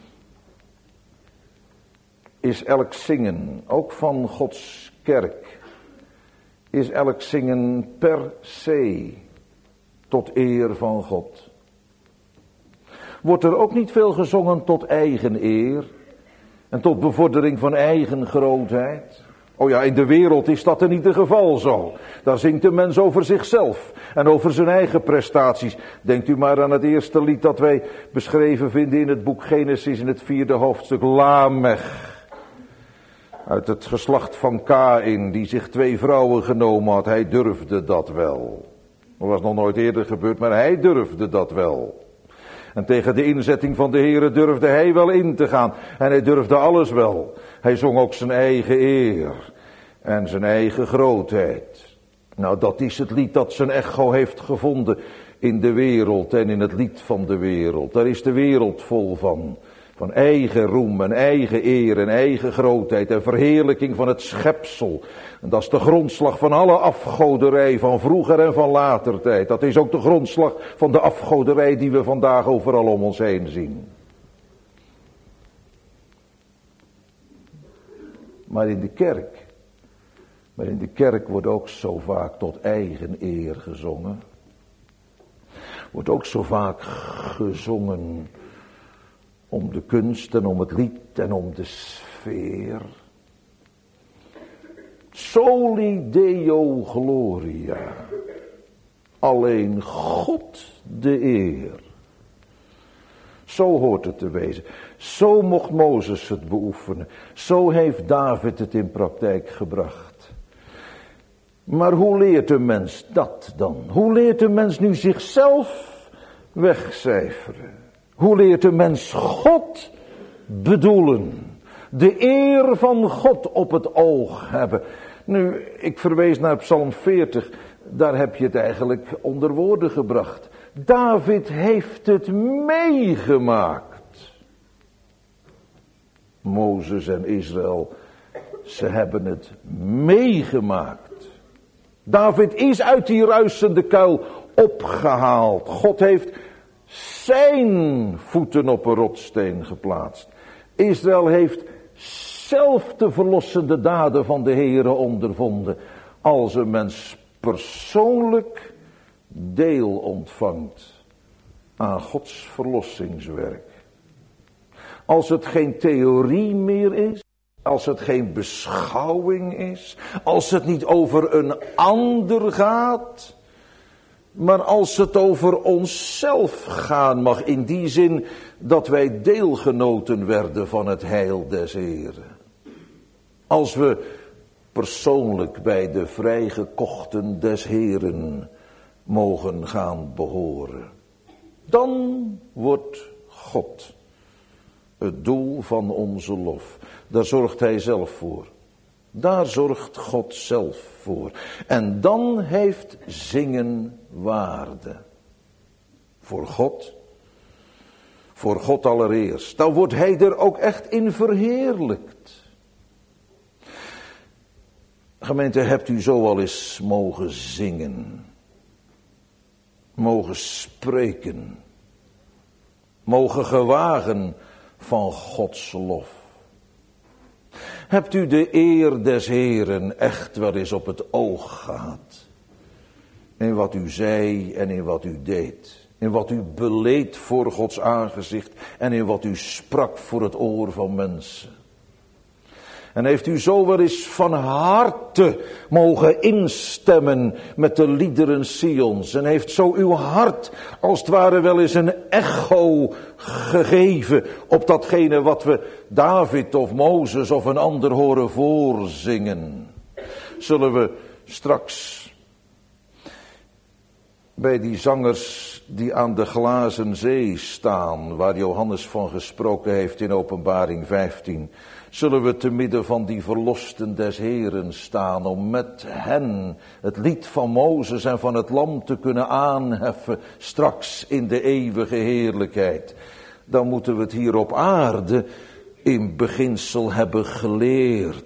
is elk zingen, ook van Gods kerk, is elk zingen per se tot eer van God. Wordt er ook niet veel gezongen tot eigen eer en tot bevordering van eigen grootheid? Oh ja, in de wereld is dat in ieder geval zo. Daar zingt de mens over zichzelf en over zijn eigen prestaties. Denkt u maar aan het eerste lied dat wij beschreven vinden in het boek Genesis in het vierde hoofdstuk, Lamech. Uit het geslacht van Kaïn, die zich twee vrouwen genomen had. Hij durfde dat wel. Dat was nog nooit eerder gebeurd, maar hij durfde dat wel. En tegen de inzetting van de Heere durfde hij wel in te gaan. En hij durfde alles wel. Hij zong ook zijn eigen eer. En zijn eigen grootheid. Nou, dat is het lied dat zijn echo heeft gevonden in de wereld en in het lied van de wereld. Daar is de wereld vol van. Van eigen roem en eigen eer en eigen grootheid en verheerlijking van het schepsel. En dat is de grondslag van alle afgoderij van vroeger en van later tijd. Dat is ook de grondslag van de afgoderij die we vandaag overal om ons heen zien. Maar in de kerk, maar in de kerk wordt ook zo vaak tot eigen eer gezongen. Wordt ook zo vaak gezongen om de kunst en om het lied en om de sfeer. Soli Deo Gloria. Alleen God de eer. Zo hoort het te wezen. Zo mocht Mozes het beoefenen. Zo heeft David het in praktijk gebracht. Maar hoe leert een mens dat dan? Hoe leert een mens nu zichzelf wegcijferen? Hoe leert een mens God bedoelen? De eer van God op het oog hebben. Nu, ik verwees naar Psalm veertig. Daar heb je het eigenlijk onder woorden gebracht. David heeft het meegemaakt. Mozes en Israël, ze hebben het meegemaakt. David is uit die ruisende kuil opgehaald. God heeft zijn voeten op een rotssteen geplaatst. Israël heeft zelf de verlossende daden van de Heere ondervonden. Als een mens persoonlijk deel ontvangt aan Gods verlossingswerk. Als het geen theorie meer is, als het geen beschouwing is, als het niet over een ander gaat, maar als het over onszelf gaan mag, in die zin dat wij deelgenoten werden van het heil des Heren. Als we persoonlijk bij de vrijgekochten des Heren mogen gaan behoren. Dan wordt God het doel van onze lof. Daar zorgt Hij zelf voor. Daar zorgt God zelf voor. En dan heeft zingen waarde. Voor God. Voor God allereerst. Dan wordt Hij er ook echt in verheerlijkt. Gemeente, hebt u zo al eens mogen zingen? Mogen spreken? Mogen gewagen van Gods lof? Hebt u de eer des Heren echt wel eens op het oog gehad? In wat u zei en in wat u deed. In wat u beleed voor Gods aangezicht en in wat u sprak voor het oor van mensen. En heeft u zo wel eens van harte mogen instemmen met de liederen Sions. En heeft zo uw hart als het ware wel eens een echo gegeven op datgene wat we David of Mozes of een ander horen voorzingen. Zullen we straks bij die zangers die aan de glazen zee staan, waar Johannes van gesproken heeft in Openbaring vijftien... zullen we te midden van die verlosten des Heren staan om met hen het lied van Mozes en van het Lam te kunnen aanheffen straks in de eeuwige heerlijkheid. Dan moeten we het hier op aarde in beginsel hebben geleerd.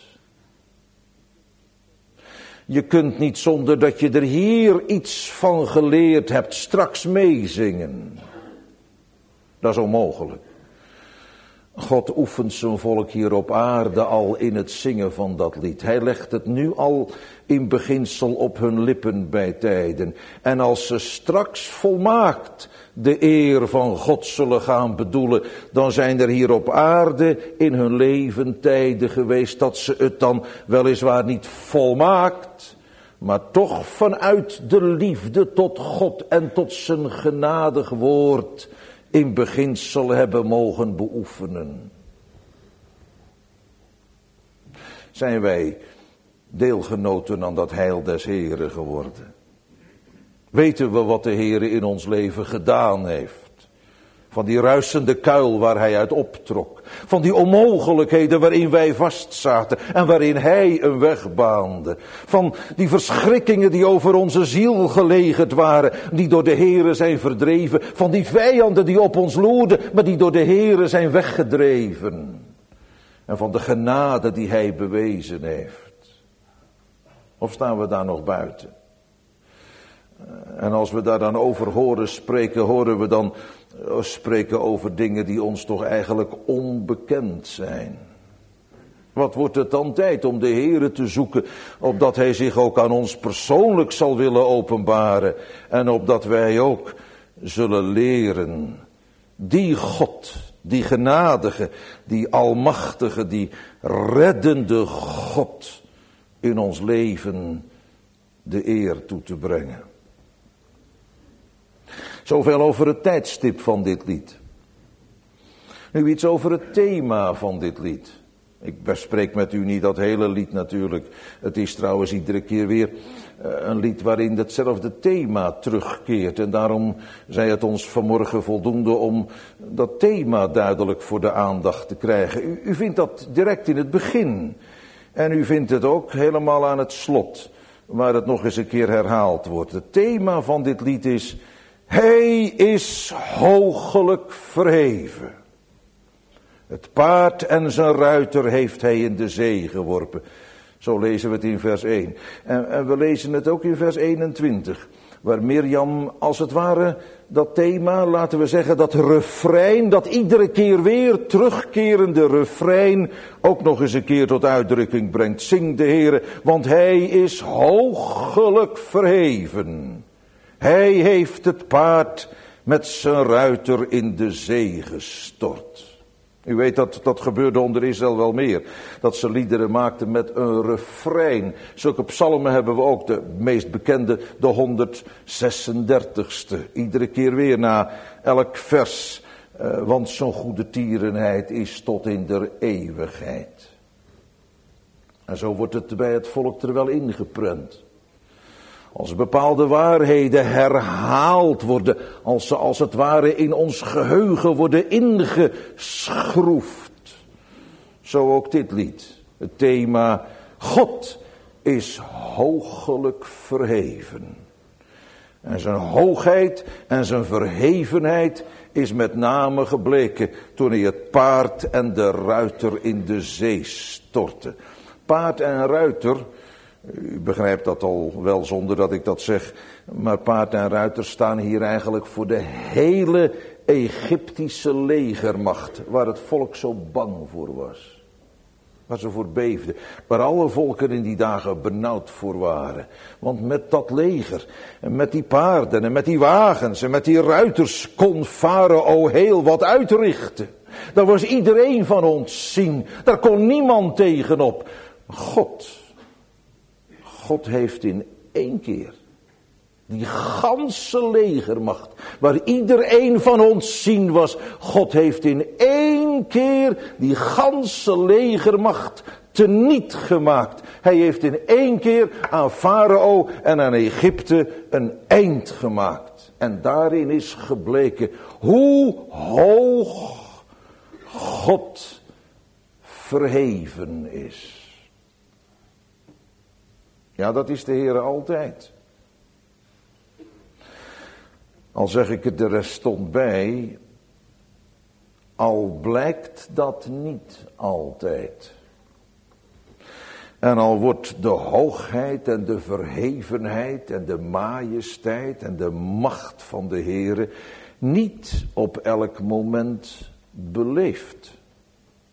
Je kunt niet zonder dat je er hier iets van geleerd hebt straks meezingen. Dat is onmogelijk. God oefent zijn volk hier op aarde al in het zingen van dat lied. Hij legt het nu al in beginsel op hun lippen bij tijden. En als ze straks volmaakt de eer van God zullen gaan bedoelen, dan zijn er hier op aarde in hun leven tijden geweest dat ze het dan weliswaar niet volmaakt, maar toch vanuit de liefde tot God en tot zijn genadig woord in beginsel hebben mogen beoefenen. Zijn wij deelgenoten aan dat heil des Heren geworden? Weten we wat de Heere in ons leven gedaan heeft? Van die ruisende kuil waar hij uit optrok. Van die onmogelijkheden waarin wij vastzaten en waarin hij een weg baande. Van die verschrikkingen die over onze ziel gelegerd waren, die door de Heere zijn verdreven. Van die vijanden die op ons loerden, maar die door de Heere zijn weggedreven. En van de genade die hij bewezen heeft. Of staan we daar nog buiten? En als we daar dan over horen spreken, horen we dan spreken over dingen die ons toch eigenlijk onbekend zijn. Wat wordt het dan tijd om de Heere te zoeken, opdat hij zich ook aan ons persoonlijk zal willen openbaren en opdat wij ook zullen leren die God, die genadige, die almachtige, die reddende God in ons leven de eer toe te brengen. Zoveel over het tijdstip van dit lied. Nu iets over het thema van dit lied. Ik bespreek met u niet dat hele lied natuurlijk. Het is trouwens iedere keer weer een lied waarin hetzelfde thema terugkeert. En daarom zei het ons vanmorgen voldoende om dat thema duidelijk voor de aandacht te krijgen. U, u vindt dat direct in het begin. En u vindt het ook helemaal aan het slot, waar het nog eens een keer herhaald wordt. Het thema van dit lied is: hij is hoogelijk verheven. Het paard en zijn ruiter heeft hij in de zee geworpen. Zo lezen we het in vers één. En, en we lezen het ook in vers eenentwintig. Waar Mirjam als het ware dat thema, laten we zeggen dat refrein, dat iedere keer weer terugkerende refrein ook nog eens een keer tot uitdrukking brengt. Zing de Heere, want hij is hoogelijk verheven. Hij heeft het paard met zijn ruiter in de zee gestort. U weet dat dat gebeurde onder Israël wel meer. Dat ze liederen maakten met een refrein. Zulke psalmen hebben we ook. De meest bekende, de honderdzesendertigste. Iedere keer weer na elk vers. Uh, want zo'n goede tierenheid is tot in der eeuwigheid. En zo wordt het bij het volk er wel ingeprent. Als bepaalde waarheden herhaald worden, als ze als het ware in ons geheugen worden ingeschroefd. Zo ook dit lied. Het thema: God is hoogelijk verheven. En zijn hoogheid en zijn verhevenheid is met name gebleken toen hij het paard en de ruiter in de zee stortte. Paard en ruiter, u begrijpt dat al wel zonder dat ik dat zeg, maar paard en ruiter staan hier eigenlijk voor de hele Egyptische legermacht, waar het volk zo bang voor was. Waar ze voor beefden, waar alle volken in die dagen benauwd voor waren. Want met dat leger, en met die paarden, en met die wagens, en met die ruiters kon Farao heel wat uitrichten. Daar was iedereen van ontzien, daar kon niemand tegenop. God... God heeft in één keer die ganse legermacht, waar iedereen van ons zien was, God heeft in één keer die ganse legermacht teniet gemaakt. Hij heeft in één keer aan Farao en aan Egypte een eind gemaakt. En daarin is gebleken hoe hoog God verheven is. Ja, dat is de Heere altijd. Al zeg ik het de restond bij, al blijkt dat niet altijd. En al wordt de hoogheid en de verhevenheid en de majesteit en de macht van de Heere niet op elk moment beleefd.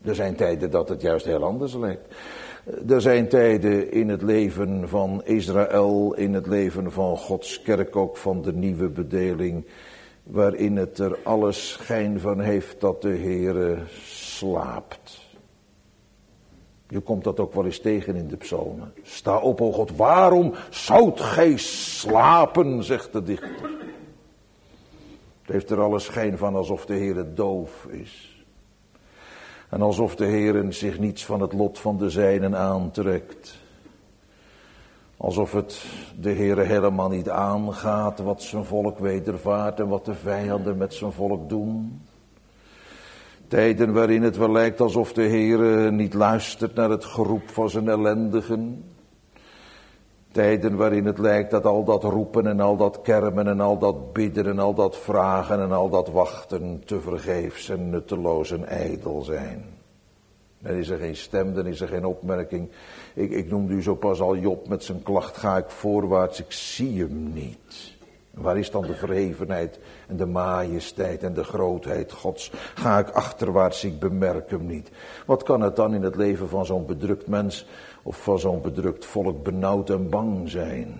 Er zijn tijden dat het juist heel anders lijkt. Er zijn tijden in het leven van Israël, in het leven van Gods kerk, ook van de nieuwe bedeling, waarin het er alle schijn van heeft dat de Heere slaapt. Je komt dat ook wel eens tegen in de psalmen. Sta op, o God, waarom zoudt gij slapen, zegt de dichter. Het heeft er alle schijn van alsof de Heere doof is. En alsof de Heere zich niets van het lot van de zijnen aantrekt. Alsof het de Heere helemaal niet aangaat wat zijn volk wedervaart en wat de vijanden met zijn volk doen. Tijden waarin het wel lijkt alsof de Heere niet luistert naar het geroep van zijn ellendigen. Tijden waarin het lijkt dat al dat roepen en al dat kermen en al dat bidden en al dat vragen en al dat wachten tevergeefs en nutteloos en ijdel zijn. Dan is er geen stem, dan is er geen opmerking. Ik, ik noemde u zo pas al Job met zijn klacht, ga ik voorwaarts, ik zie hem niet. Waar is dan de verhevenheid en de majesteit en de grootheid Gods? Ga ik achterwaarts, ik bemerk hem niet. Wat kan het dan in het leven van zo'n bedrukt mens of van zo'n bedrukt volk benauwd en bang zijn?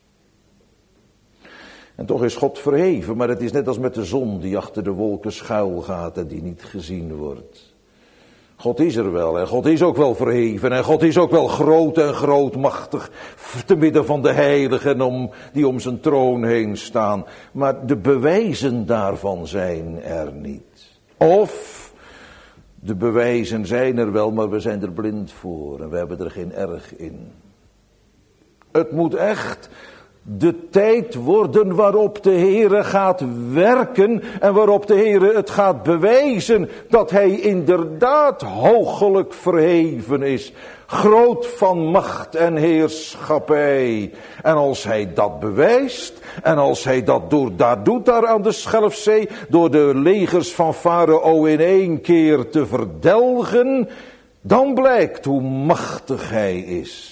En toch is God verheven, maar het is net als met de zon die achter de wolken schuil gaat en die niet gezien wordt. God is er wel en God is ook wel verheven en God is ook wel groot en grootmachtig te midden van de heiligen om, die om zijn troon heen staan. Maar de bewijzen daarvan zijn er niet. Of de bewijzen zijn er wel, maar we zijn er blind voor en we hebben er geen erg in. Het moet echt de tijd worden waarop de Heere gaat werken en waarop de Heere het gaat bewijzen dat hij inderdaad hoogelijk verheven is. Groot van macht en heerschappij. En als hij dat bewijst en als hij dat door, daar doet daar aan de Schelfzee, door de legers van Farao in één keer te verdelgen, dan blijkt hoe machtig hij is.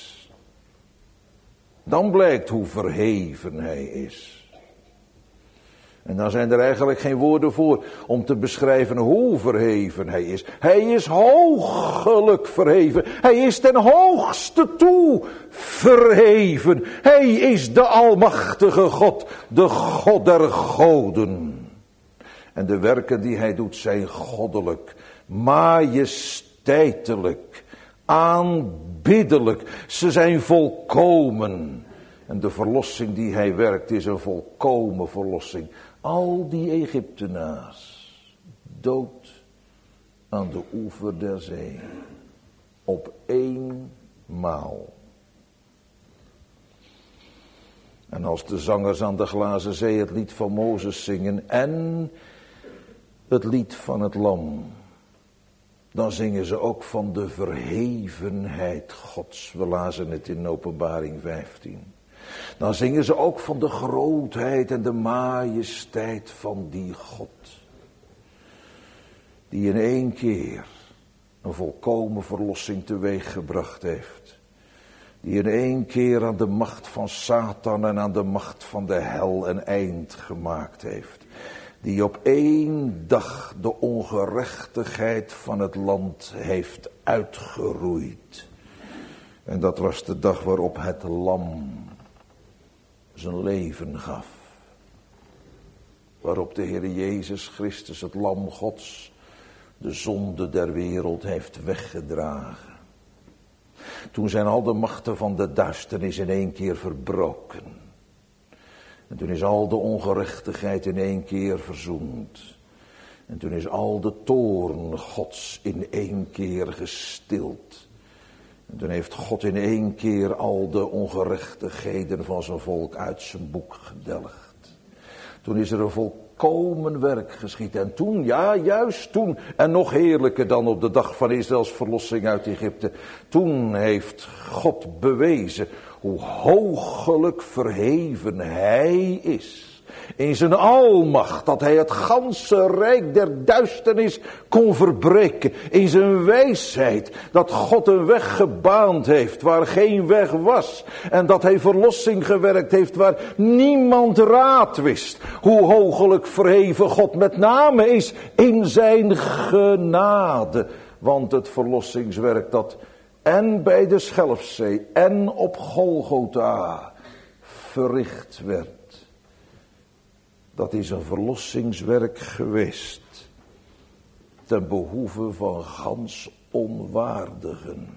Dan blijkt hoe verheven hij is. En dan zijn er eigenlijk geen woorden voor om te beschrijven hoe verheven hij is. Hij is hoogelijk verheven. Hij is ten hoogste toe verheven. Hij is de almachtige God, de God der goden. En de werken die hij doet zijn goddelijk, majesteitelijk, aanbiddelijk. Ze zijn volkomen. En de verlossing die hij werkt is een volkomen verlossing. Al die Egyptenaars dood aan de oever der zee. Op eenmaal. En als de zangers aan de glazen zee het lied van Mozes zingen en het lied van het lam, dan zingen ze ook van de verhevenheid Gods. We lazen het in Openbaring vijftien. Dan zingen ze ook van de grootheid en de majesteit van die God. Die in één keer een volkomen verlossing teweeggebracht heeft. Die in één keer aan de macht van Satan en aan de macht van de hel een eind gemaakt heeft. Die op één dag de ongerechtigheid van het land heeft uitgeroeid. En dat was de dag waarop het lam zijn leven gaf. Waarop de Heer Jezus Christus, het lam Gods, de zonde der wereld heeft weggedragen. Toen zijn al de machten van de duisternis in één keer verbroken. En toen is al de ongerechtigheid in één keer verzoend. En toen is al de toorn Gods in één keer gestild. En toen heeft God in één keer al de ongerechtigheden van zijn volk uit zijn boek gedelgd. Toen is er een volkomen werk geschied. En toen, ja, juist toen, en nog heerlijker dan op de dag van Israëls verlossing uit Egypte. Toen heeft God bewezen hoe hoogelijk verheven hij is. In zijn almacht, dat hij het ganse rijk der duisternis kon verbreken. In zijn wijsheid, dat God een weg gebaand heeft waar geen weg was. En dat hij verlossing gewerkt heeft waar niemand raad wist. Hoe hoogelijk verheven God met name is in zijn genade. Want het verlossingswerk dat en bij de Schelfzee en op Golgotha verricht werd, dat is een verlossingswerk geweest ten behoeve van gans onwaardigen.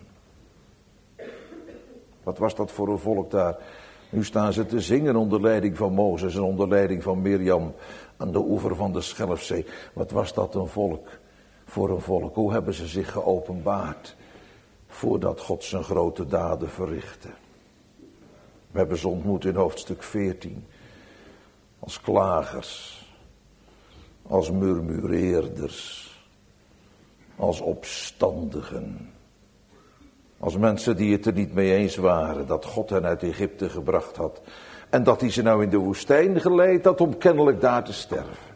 Wat was dat voor een volk daar? Nu staan ze te zingen onder leiding van Mozes en onder leiding van Mirjam aan de oever van de Schelfzee. Wat was dat een volk, voor een volk? Hoe hebben ze zich geopenbaard voordat God zijn grote daden verrichtte? We hebben ze ontmoet in hoofdstuk veertien. Als klagers, als murmureerders, als opstandigen. Als mensen die het er niet mee eens waren dat God hen uit Egypte gebracht had. En dat hij ze nou in de woestijn geleid had om kennelijk daar te sterven.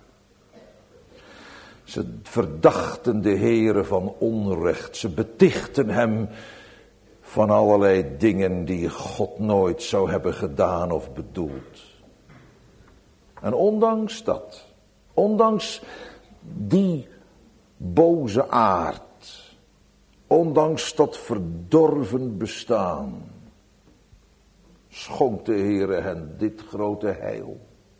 Ze verdachten de Heere van onrecht. Ze betichten hem van allerlei dingen die God nooit zou hebben gedaan of bedoeld. En ondanks dat, ondanks die boze aard, ondanks dat verdorven bestaan, schonk de Heere hen dit grote heil.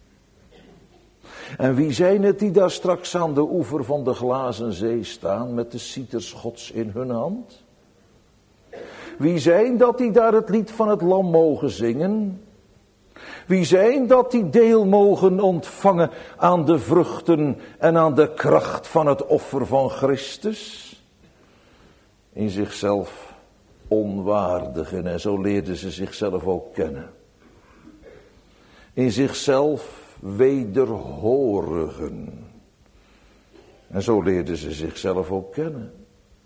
En wie zijn het die daar straks aan de oever van de glazen zee staan met de cieters Gods in hun hand? Wie zijn dat die daar het lied van het lam mogen zingen? Wie zijn dat die deel mogen ontvangen aan de vruchten en aan de kracht van het offer van Christus? In zichzelf onwaardigen, en zo leerden ze zichzelf ook kennen. In zichzelf wederhorigen. En zo leerden ze zichzelf ook kennen.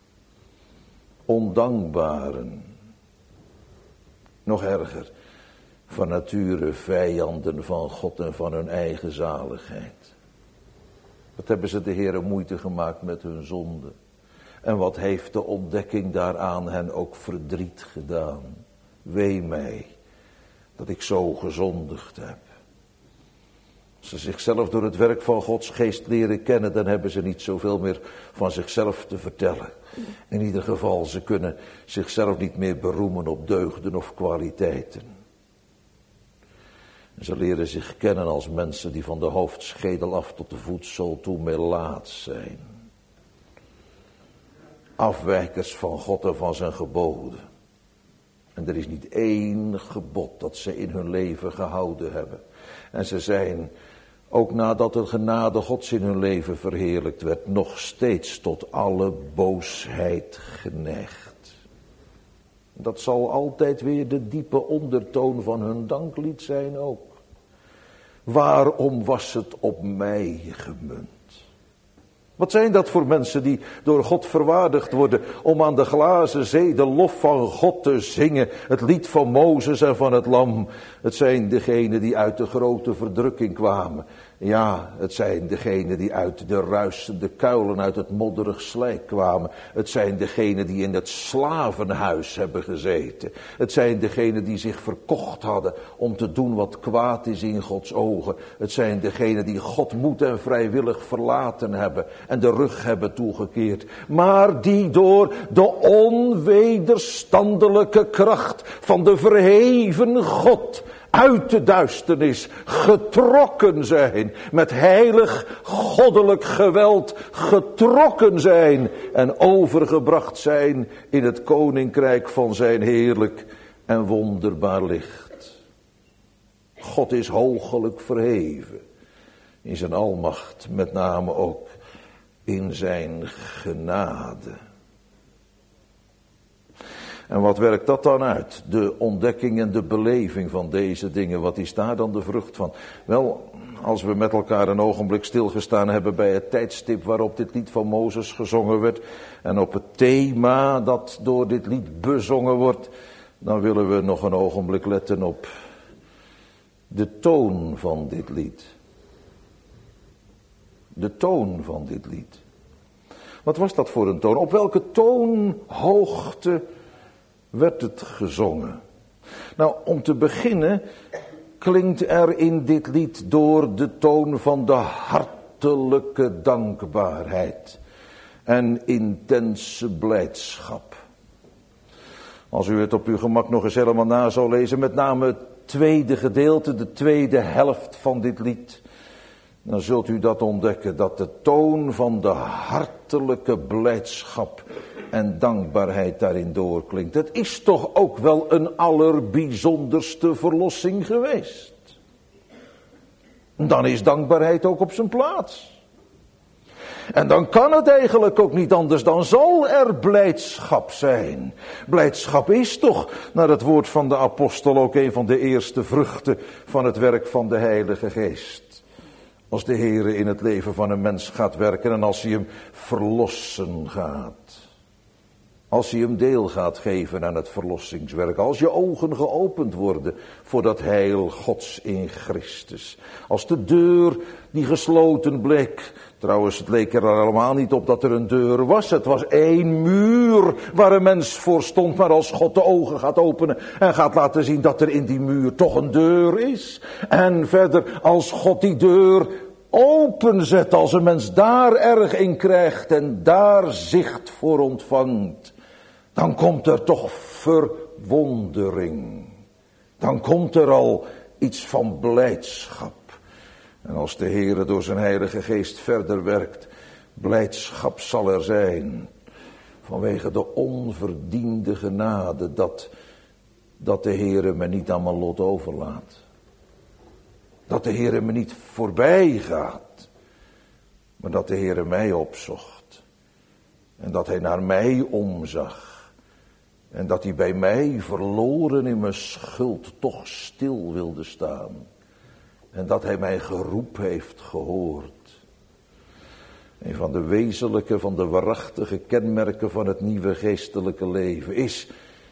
Ondankbaren. Nog erger, van nature vijanden van God en van hun eigen zaligheid. Wat hebben ze de Heere moeite gemaakt met hun zonde. En wat heeft de ontdekking daaraan hen ook verdriet gedaan. Wee mij, dat ik zo gezondigd heb. Als ze zichzelf door het werk van Gods geest leren kennen, dan hebben ze niet zoveel meer van zichzelf te vertellen. In ieder geval, ze kunnen zichzelf niet meer beroemen op deugden of kwaliteiten. En ze leren zich kennen als mensen die van de hoofdschedel af tot de voetzool toe melaat zijn. Afwijkers van God en van zijn geboden. En er is niet één gebod dat ze in hun leven gehouden hebben. En ze zijn, ook nadat de genade Gods in hun leven verheerlijkt werd, nog steeds tot alle boosheid geneigd. Dat zal altijd weer de diepe ondertoon van hun danklied zijn ook. Waarom was het op mij gemunt? Wat zijn dat voor mensen die door God verwaardigd worden om aan de glazen zee de lof van God te zingen, het lied van Mozes en van het lam. Het zijn degenen die uit de grote verdrukking kwamen. Ja, het zijn degenen die uit de ruisende kuilen, uit het modderig slijk kwamen. Het zijn degenen die in het slavenhuis hebben gezeten. Het zijn degenen die zich verkocht hadden om te doen wat kwaad is in Gods ogen. Het zijn degenen die God moed en vrijwillig verlaten hebben en de rug hebben toegekeerd. Maar die door de onwederstandelijke kracht van de verheven God uit de duisternis getrokken zijn, met heilig goddelijk geweld getrokken zijn en overgebracht zijn in het koninkrijk van zijn heerlijk en wonderbaar licht. God is hoogelijk verheven in zijn almacht, met name ook in zijn genade. En wat werkt dat dan uit? De ontdekking en de beleving van deze dingen. Wat is daar dan de vrucht van? Wel, als we met elkaar een ogenblik stilgestaan hebben bij het tijdstip waarop dit lied van Mozes gezongen werd, en op het thema dat door dit lied bezongen wordt, dan willen we nog een ogenblik letten op de toon van dit lied. De toon van dit lied. Wat was dat voor een toon? Op welke toonhoogte werd het gezongen? Nou, om te beginnen klinkt er in dit lied door de toon van de hartelijke dankbaarheid. en intense blijdschap. Als u het op uw gemak nog eens helemaal na zou lezen, met name het tweede gedeelte, de tweede helft van dit lied, dan zult u dat ontdekken, dat de toon van de hartelijke blijdschap en dankbaarheid daarin doorklinkt. Het is toch ook wel een allerbijzonderste verlossing geweest. Dan is dankbaarheid ook op zijn plaats. En dan kan het eigenlijk ook niet anders, dan zal er blijdschap zijn. Blijdschap is toch, naar het woord van de apostel, ook een van de eerste vruchten van het werk van de Heilige Geest. Als de Heere in het leven van een mens gaat werken en als hij hem verlossen gaat. Als hij hem deel gaat geven aan het verlossingswerk. Als je ogen geopend worden voor dat heil Gods in Christus. Als de deur die gesloten bleek. Trouwens, het leek er allemaal niet op dat er een deur was. Het was één muur waar een mens voor stond. Maar als God de ogen gaat openen en gaat laten zien dat er in die muur toch een deur is. En verder, als God die deur openzet, als een mens daar erg in krijgt en daar zicht voor ontvangt. Dan komt er toch verwondering. Dan komt er al iets van blijdschap. En als de Heere door zijn Heilige Geest verder werkt, blijdschap zal er zijn. Vanwege de onverdiende genade dat, dat de Heere me niet aan mijn lot overlaat. Dat de Heere me niet voorbij gaat. Maar dat de Heere mij opzocht. En dat hij naar mij omzag. En dat hij bij mij verloren in mijn schuld toch stil wilde staan. En dat hij mijn geroep heeft gehoord. Een van de wezenlijke, van de waarachtige kenmerken van het nieuwe geestelijke leven is,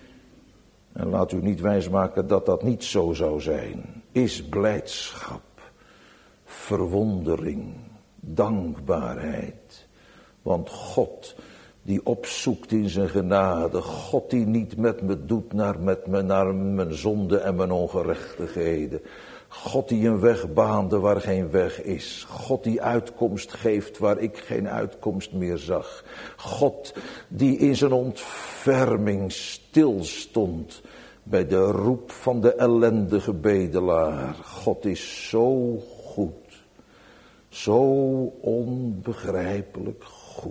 en laat u niet wijsmaken dat dat niet zo zou zijn, is blijdschap, verwondering, dankbaarheid. Want God die opzoekt in zijn genade, God die niet met me doet naar, met me, naar mijn zonde en mijn ongerechtigheden. God die een weg baande waar geen weg is. God die uitkomst geeft waar ik geen uitkomst meer zag. God die in zijn ontferming stilstond bij de roep van de ellendige bedelaar. God is zo goed. Zo onbegrijpelijk goed.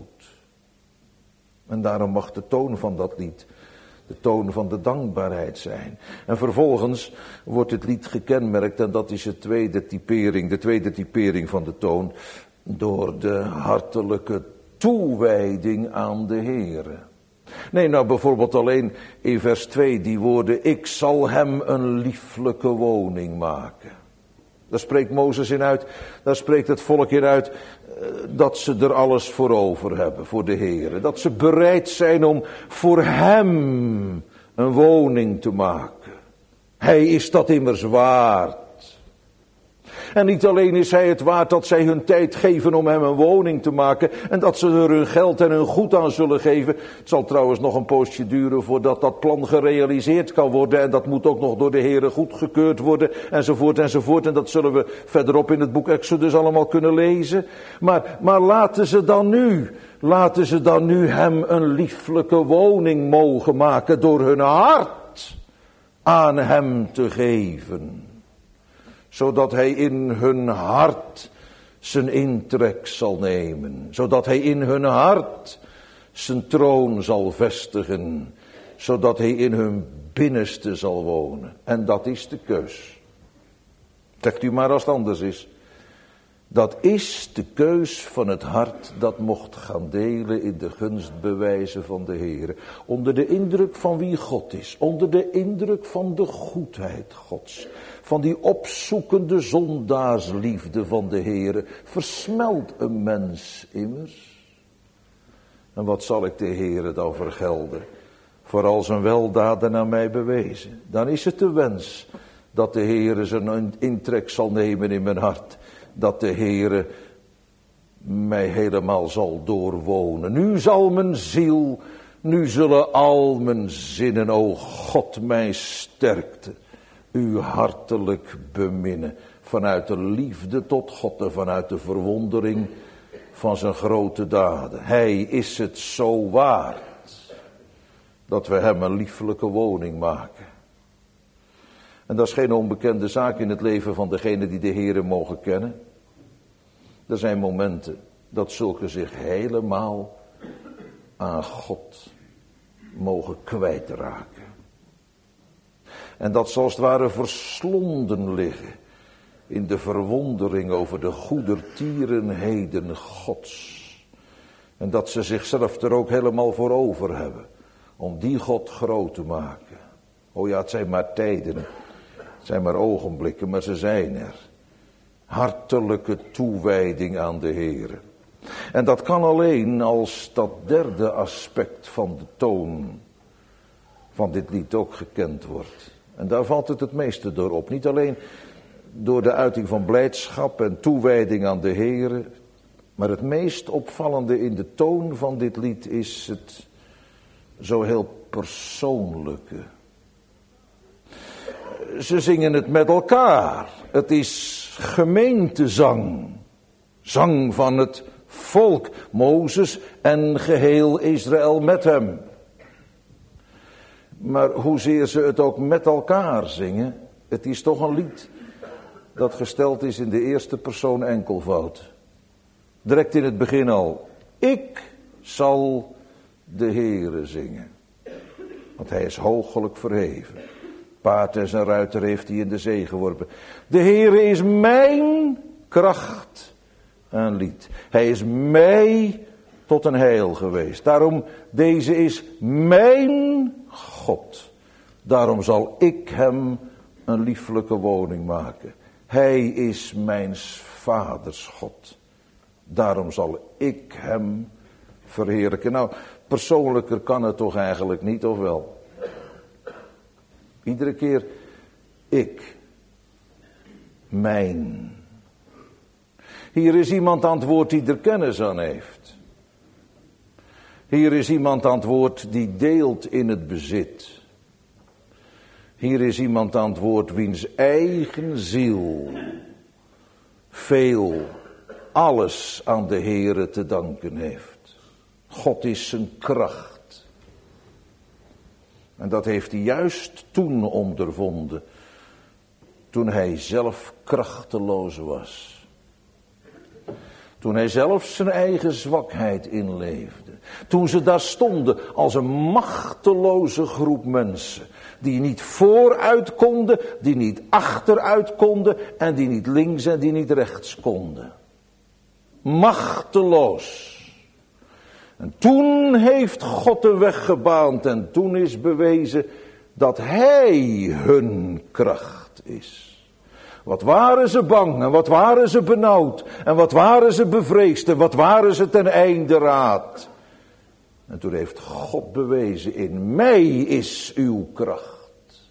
En daarom mag de toon van dat lied de toon van de dankbaarheid zijn. En vervolgens wordt het lied gekenmerkt, en dat is de tweede typering, de tweede typering van de toon, door de hartelijke toewijding aan de Heere. Nee, nou bijvoorbeeld alleen in vers twee die woorden, ik zal hem een lieflijke woning maken. Daar spreekt Mozes in uit, daar spreekt het volk in uit, dat ze er alles voor over hebben, voor de Heere. Dat ze bereid zijn om voor hem een woning te maken. Hij is dat immers waard. En niet alleen is hij het waard dat zij hun tijd geven om hem een woning te maken en dat ze er hun geld en hun goed aan zullen geven. Het zal trouwens nog een poosje duren voordat dat plan gerealiseerd kan worden en dat moet ook nog door de Heere goedgekeurd worden enzovoort enzovoort. En dat zullen we verderop in het boek Exodus allemaal kunnen lezen. Maar, maar laten ze dan nu, laten ze dan nu hem een lieflijke woning mogen maken door hun hart aan hem te geven. Zodat hij in hun hart zijn intrek zal nemen. Zodat hij in hun hart zijn troon zal vestigen. Zodat hij in hun binnenste zal wonen. En dat is de keus. Zegt u maar als het anders is. Dat is de keus van het hart dat mocht gaan delen in de gunstbewijzen van de Heere. Onder de indruk van wie God is. Onder de indruk van de goedheid Gods. Van die opzoekende zondaarsliefde van de Heere. Versmelt een mens immers. En wat zal ik de Heere dan vergelden? Voor al zijn weldaden aan mij bewezen. Dan is het de wens dat de Heere zijn intrek zal nemen in mijn hart. Dat de Heere mij helemaal zal doorwonen. Nu zal mijn ziel, nu zullen al mijn zinnen, o God, mij sterkte. U hartelijk beminnen. Vanuit de liefde tot God en vanuit de verwondering van zijn grote daden. Hij is het zo waard dat we hem een liefelijke woning maken. En dat is geen onbekende zaak in het leven van degenen die de Heere mogen kennen. Er zijn momenten dat zulke zich helemaal aan God mogen kwijtraken. En dat ze als het ware verslonden liggen in de verwondering over de goedertierenheden Gods. En dat ze zichzelf er ook helemaal voor over hebben om die God groot te maken. Oh ja, het zijn maar tijden, het zijn maar ogenblikken, maar ze zijn er. Hartelijke toewijding aan de Heere. En dat kan alleen als dat derde aspect van de toon van dit lied ook gekend wordt. En daar valt het het meeste door op. Niet alleen door de uiting van blijdschap en toewijding aan de Heere, maar het meest opvallende in de toon van dit lied is het zo heel persoonlijke. Ze zingen het met elkaar. Het is gemeentezang. Zang van het volk, Mozes en geheel Israël met hem. Maar hoezeer ze het ook met elkaar zingen, het is toch een lied dat gesteld is in de eerste persoon enkelvoud. Direct in het begin al. Ik zal de Heere zingen. Want hij is hoogelijk verheven. Paard en zijn ruiter heeft hij in de zee geworpen. De Heere is mijn kracht en lied. Hij is mij tot een heil geweest. Daarom, deze is mijn God. Daarom zal ik hem een lieflijke woning maken. Hij is mijn vaders God. Daarom zal ik hem verheerlijken. Nou, persoonlijker kan het toch eigenlijk niet, of wel? Iedere keer ik, mijn. Hier is iemand aan het woord die er kennis aan heeft. Hier is iemand aan het woord die deelt in het bezit. Hier is iemand aan het woord wiens eigen ziel veel, alles aan de Heere te danken heeft. God is zijn kracht. En dat heeft hij juist toen ondervonden, toen hij zelf krachteloos was. Toen hij zelf zijn eigen zwakheid inleefde. Toen ze daar stonden als een machteloze groep mensen. Die niet vooruit konden, die niet achteruit konden en die niet links en die niet rechts konden. Machteloos. En toen heeft God de weg gebaand en toen is bewezen dat hij hun kracht is. Wat waren ze bang en wat waren ze benauwd en wat waren ze bevreesd en wat waren ze ten einde raad. En toen heeft God bewezen, in mij is uw kracht.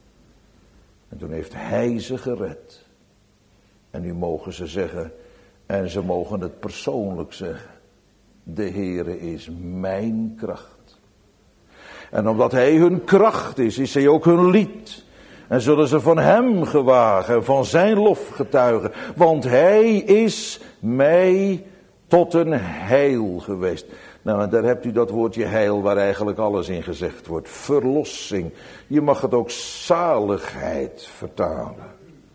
En toen heeft hij ze gered. En nu mogen ze zeggen, en ze mogen het persoonlijk zeggen, de Heere is mijn kracht. En omdat hij hun kracht is, is hij ook hun lied. En zullen ze van hem gewagen en van zijn lof getuigen. Want hij is mij tot een heil geweest. Nou, en daar hebt u dat woordje heil waar eigenlijk alles in gezegd wordt. Verlossing. Je mag het ook zaligheid vertalen.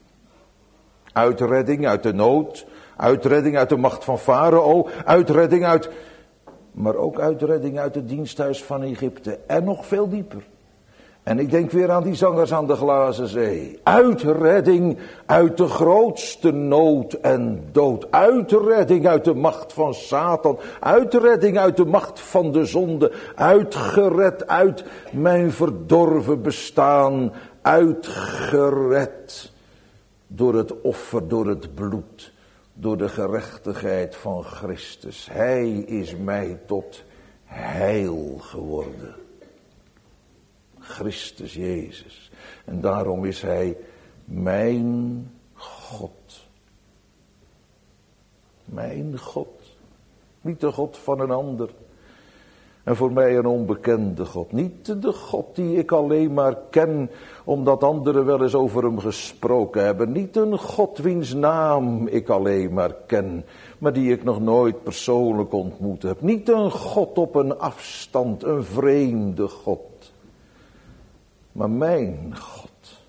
Uitredding uit de nood. Uitredding uit de macht van Farao. Uitredding uit... Maar ook uitredding uit het diensthuis van Egypte. En nog veel dieper. En ik denk weer aan die zangers aan de glazen zee. Uitredding uit de grootste nood en dood. Uitredding uit de macht van Satan. Uitredding uit de macht van de zonde. Uitgered uit mijn verdorven bestaan. Uitgered door het offer, door het bloed. Door de gerechtigheid van Christus. Hij is mij tot heil geworden. Christus Jezus. En daarom is hij mijn God. Mijn God. Niet de God van een ander. En voor mij een onbekende God. Niet de God die ik alleen maar ken, omdat anderen wel eens over hem gesproken hebben. Niet een God wiens naam ik alleen maar ken, maar die ik nog nooit persoonlijk ontmoet heb. Niet een God op een afstand, een vreemde God. Maar mijn God.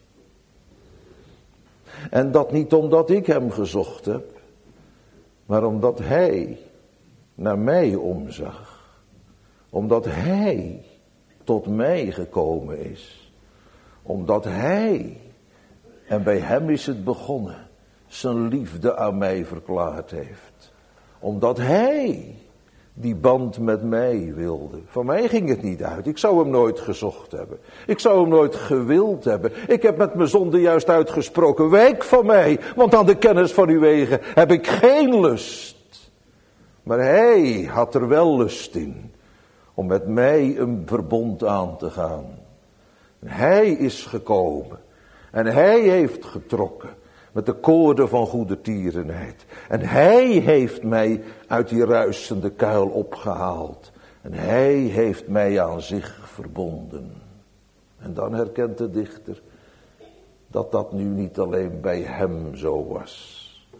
En dat niet omdat ik hem gezocht heb, maar omdat hij naar mij omzag. Omdat hij tot mij gekomen is. Omdat hij, en bij hem is het begonnen, zijn liefde aan mij verklaard heeft. Omdat hij die band met mij wilde. Van mij ging het niet uit. Ik zou hem nooit gezocht hebben. Ik zou hem nooit gewild hebben. Ik heb met mijn zonde juist uitgesproken: wijk van mij, want aan de kennis van uw wegen heb ik geen lust. Maar hij had er wel lust in om met mij een verbond aan te gaan. Hij is gekomen en hij heeft getrokken met de koorden van goedertierenheid. En hij heeft mij uit die ruisende kuil opgehaald. En hij heeft mij aan zich verbonden. En dan herkent de dichter dat dat nu niet alleen bij hem zo was,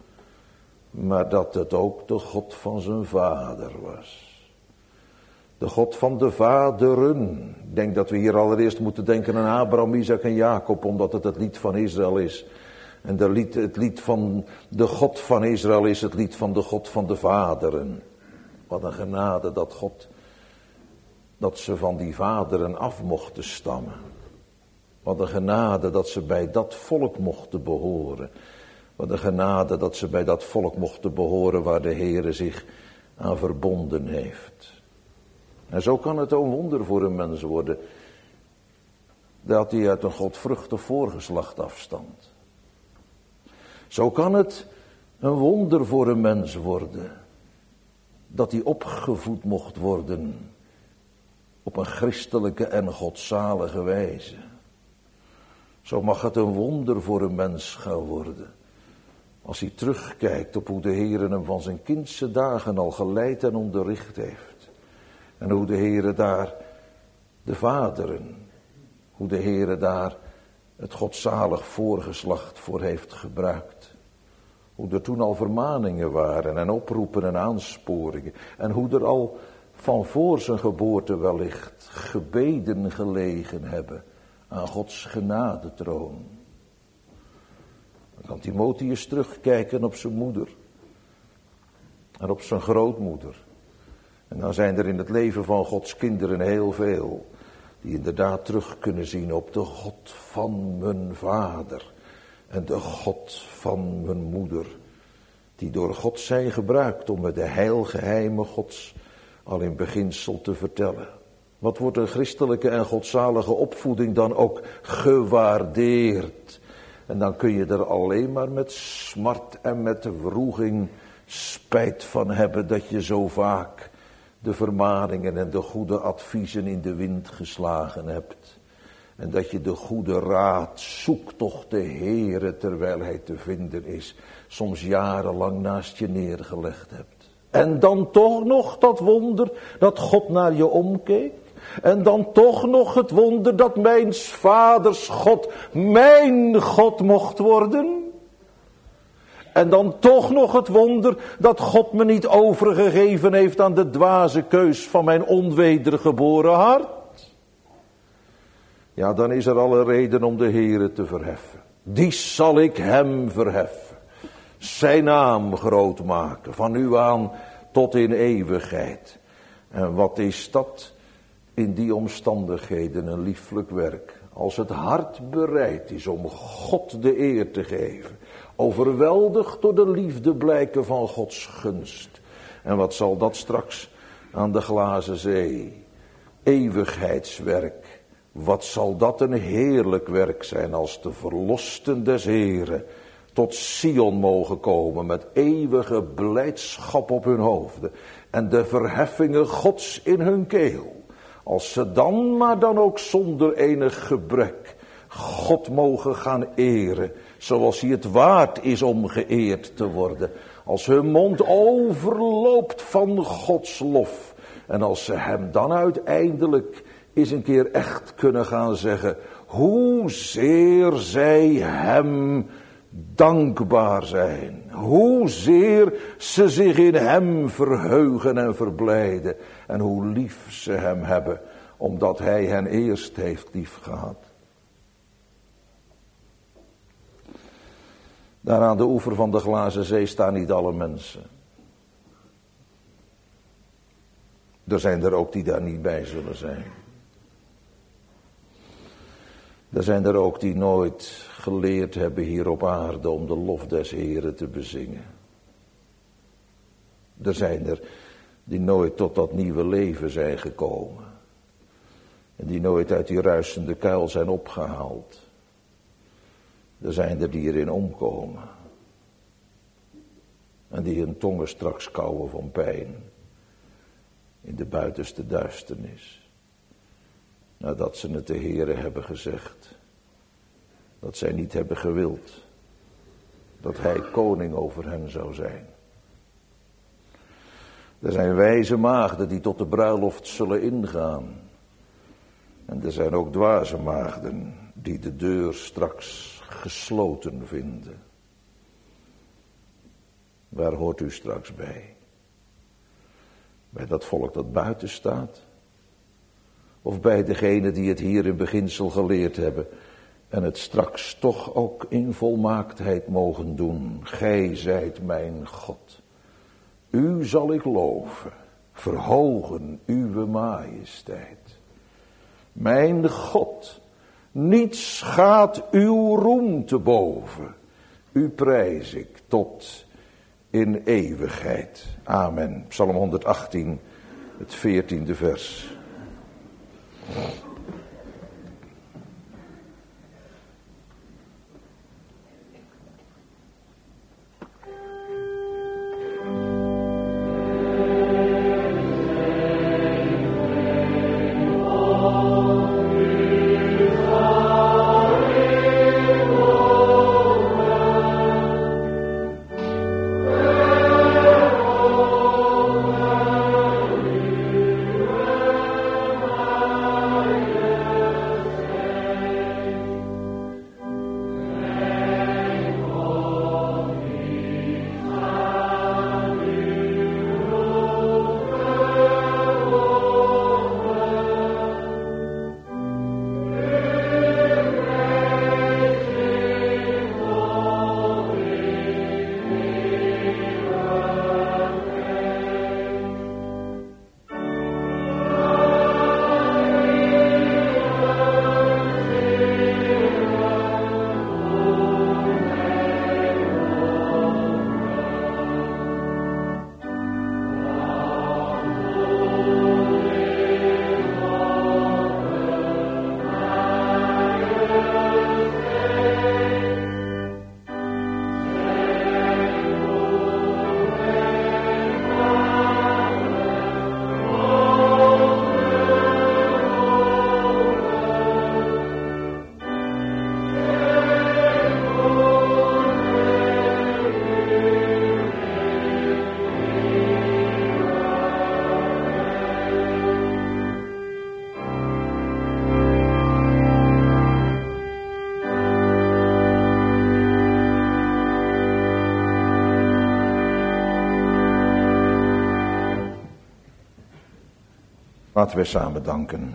maar dat het ook de God van zijn vader was. De God van de vaderen. Ik denk dat we hier allereerst moeten denken aan Abraham, Isaac en Jacob, omdat het het lied van Israël is. En de lied, het lied van de God van Israël is het lied van de God van de vaderen. Wat een genade dat God, dat ze van die vaderen af mochten stammen. Wat een genade dat ze bij dat volk mochten behoren. Wat een genade dat ze bij dat volk mochten behoren waar de Heere zich aan verbonden heeft. En zo kan het een wonder voor een mens worden dat hij uit een godvruchtig voorgeslacht afstamt. Zo kan het een wonder voor een mens worden dat hij opgevoed mocht worden op een christelijke en godzalige wijze. Zo mag het een wonder voor een mens gaan worden als hij terugkijkt op hoe de Heere hem van zijn kindse dagen al geleid en onderricht heeft. En hoe de Heere daar de vaderen, hoe de Heere daar het godzalig voorgeslacht voor heeft gebruikt. Hoe er toen al vermaningen waren en oproepen en aansporingen. En hoe er al van voor zijn geboorte wellicht gebeden gelegen hebben aan Gods genadetroon. Dan kan Timotheus terugkijken op zijn moeder en op zijn grootmoeder. En dan zijn er in het leven van Gods kinderen heel veel die inderdaad terug kunnen zien op de God van mijn vader en de God van mijn moeder, die door God zijn gebruikt om me de heilgeheimen Gods al in beginsel te vertellen. Wat wordt een christelijke en godzalige opvoeding dan ook gewaardeerd? En dan kun je er alleen maar met smart en met wroeging spijt van hebben dat je zo vaak de vermaningen en de goede adviezen in de wind geslagen hebt. En dat je de goede raad, zoek toch de Heere terwijl hij te vinden is, soms jarenlang naast je neergelegd hebt. En dan toch nog dat wonder dat God naar je omkeek. En dan toch nog het wonder dat mijn vaders God mijn God mocht worden. En dan toch nog het wonder dat God me niet overgegeven heeft aan de dwaze keus van mijn onwedergeboren hart. Ja, dan is er alle reden om de Heere te verheffen. Die zal ik hem verheffen. Zijn naam groot maken, van nu aan tot in eeuwigheid. En wat is dat in die omstandigheden een lieflijk werk. Als het hart bereid is om God de eer te geven. Overweldigd door de liefde blijken van Gods gunst. En wat zal dat straks aan de glazen zee? Eeuwigheidswerk. Wat zal dat een heerlijk werk zijn als de verlosten des Heren tot Sion mogen komen met eeuwige blijdschap op hun hoofden en de verheffingen Gods in hun keel. Als ze dan, maar dan ook zonder enig gebrek, God mogen gaan eren, zoals hij het waard is om geëerd te worden. Als hun mond overloopt van Gods lof En als ze hem dan uiteindelijk eens een keer echt kunnen gaan zeggen, hoezeer zij hem dankbaar zijn. Hoezeer ze zich in hem verheugen en verblijden. En hoe lief ze hem hebben, omdat hij hen eerst heeft lief gehad. Daar aan de oever van de glazen zee staan niet alle mensen. Er zijn er ook die daar niet bij zullen zijn. Er zijn er ook die nooit geleerd hebben hier op aarde om de lof des Heren te bezingen. Er zijn er die nooit tot dat nieuwe leven zijn gekomen. En die nooit uit die ruisende kuil zijn opgehaald. Er zijn er die erin omkomen. En die hun tongen straks kauwen van pijn. In de buitenste duisternis. Nadat ze het de Heere hebben gezegd. Dat zij niet hebben gewild. Dat hij koning over hen zou zijn. Er zijn wijze maagden die tot de bruiloft zullen ingaan. En er zijn ook dwaze maagden die de deur straks gesloten vinden. Waar hoort u straks bij? Bij dat volk dat buiten staat? Of bij degenen die het hier in beginsel geleerd hebben en het straks toch ook in volmaaktheid mogen doen? Gij zijt mijn God. U zal ik loven, verhogen uw majesteit. Mijn God, niets gaat uw roem te boven. U prijs ik tot in eeuwigheid. Amen. Psalm honderdachttien, het veertiende vers. Laten we samen danken.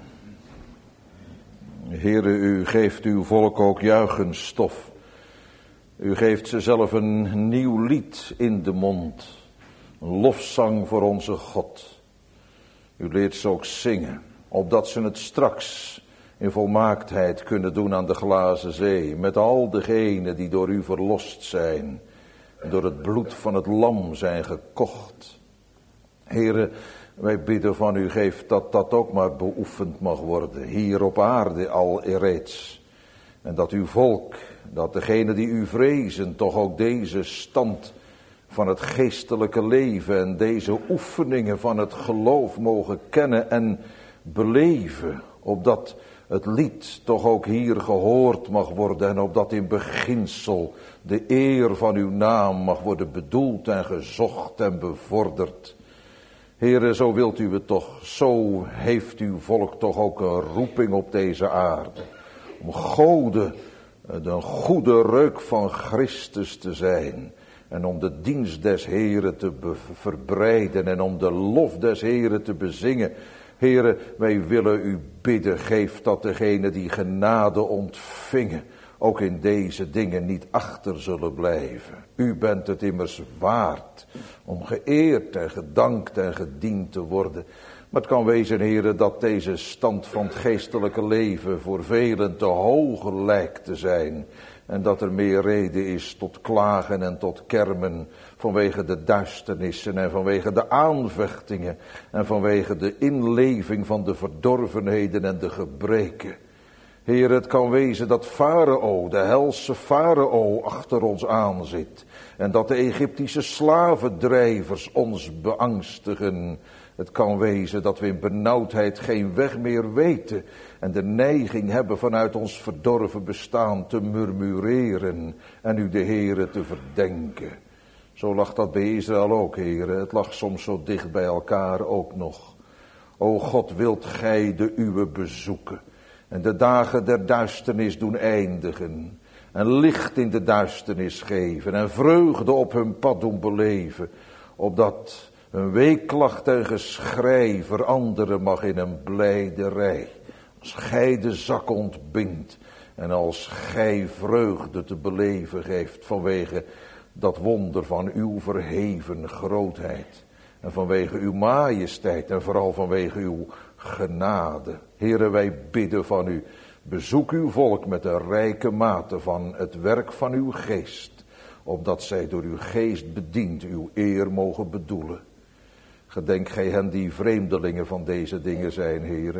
Heere, u geeft uw volk ook juichenstof. U geeft ze zelf een nieuw lied in de mond. Een lofzang voor onze God. U leert ze ook zingen, opdat ze het straks in volmaaktheid kunnen doen aan de glazen zee. Met al degenen die door u verlost zijn. En door het bloed van het lam zijn gekocht. Heere, wij bidden van u, geef dat dat ook maar beoefend mag worden. Hier op aarde al reeds. En dat uw volk, dat degenen die u vrezen, toch ook deze stand van het geestelijke leven en deze oefeningen van het geloof mogen kennen en beleven. Opdat het lied toch ook hier gehoord mag worden en opdat in beginsel de eer van uw naam mag worden bedoeld en gezocht en bevorderd. Heere, zo wilt u het toch, zo heeft uw volk toch ook een roeping op deze aarde. Om Gode, de goede reuk van Christus te zijn. En om de dienst des Heeren te verbreiden en om de lof des Heeren te bezingen. Heere, wij willen u bidden, geef dat degenen die genade ontvingen, ook in deze dingen niet achter zullen blijven. U bent het immers waard om geëerd en gedankt en gediend te worden. Maar het kan wezen, Heere, dat deze stand van het geestelijke leven voor velen te hoog lijkt te zijn. En dat er meer reden is tot klagen en tot kermen vanwege de duisternissen en vanwege de aanvechtingen en vanwege de inleving van de verdorvenheden en de gebreken. Heer, het kan wezen dat Farao, de helse Farao, achter ons aan zit. En dat de Egyptische slavendrijvers ons beangstigen. Het kan wezen dat we in benauwdheid geen weg meer weten. En de neiging hebben vanuit ons verdorven bestaan te murmureren. En u de Heere te verdenken. Zo lag dat bij Israël ook, Heere. Het lag soms zo dicht bij elkaar ook nog. O God, wilt gij de uwe bezoeken. En de dagen der duisternis doen eindigen. En licht in de duisternis geven. En vreugde op hun pad doen beleven. Opdat een weeklacht en geschrei veranderen mag in een blijderij. Als gij de zak ontbindt. En als gij vreugde te beleven geeft. Vanwege dat wonder van uw verheven grootheid. En vanwege uw majesteit. En vooral vanwege uw genade. Heere, wij bidden van u. Bezoek uw volk met een rijke mate van het werk van uw geest. Opdat zij door uw geest bediend uw eer mogen bedoelen. Gedenk gij hen die vreemdelingen van deze dingen zijn, Heere.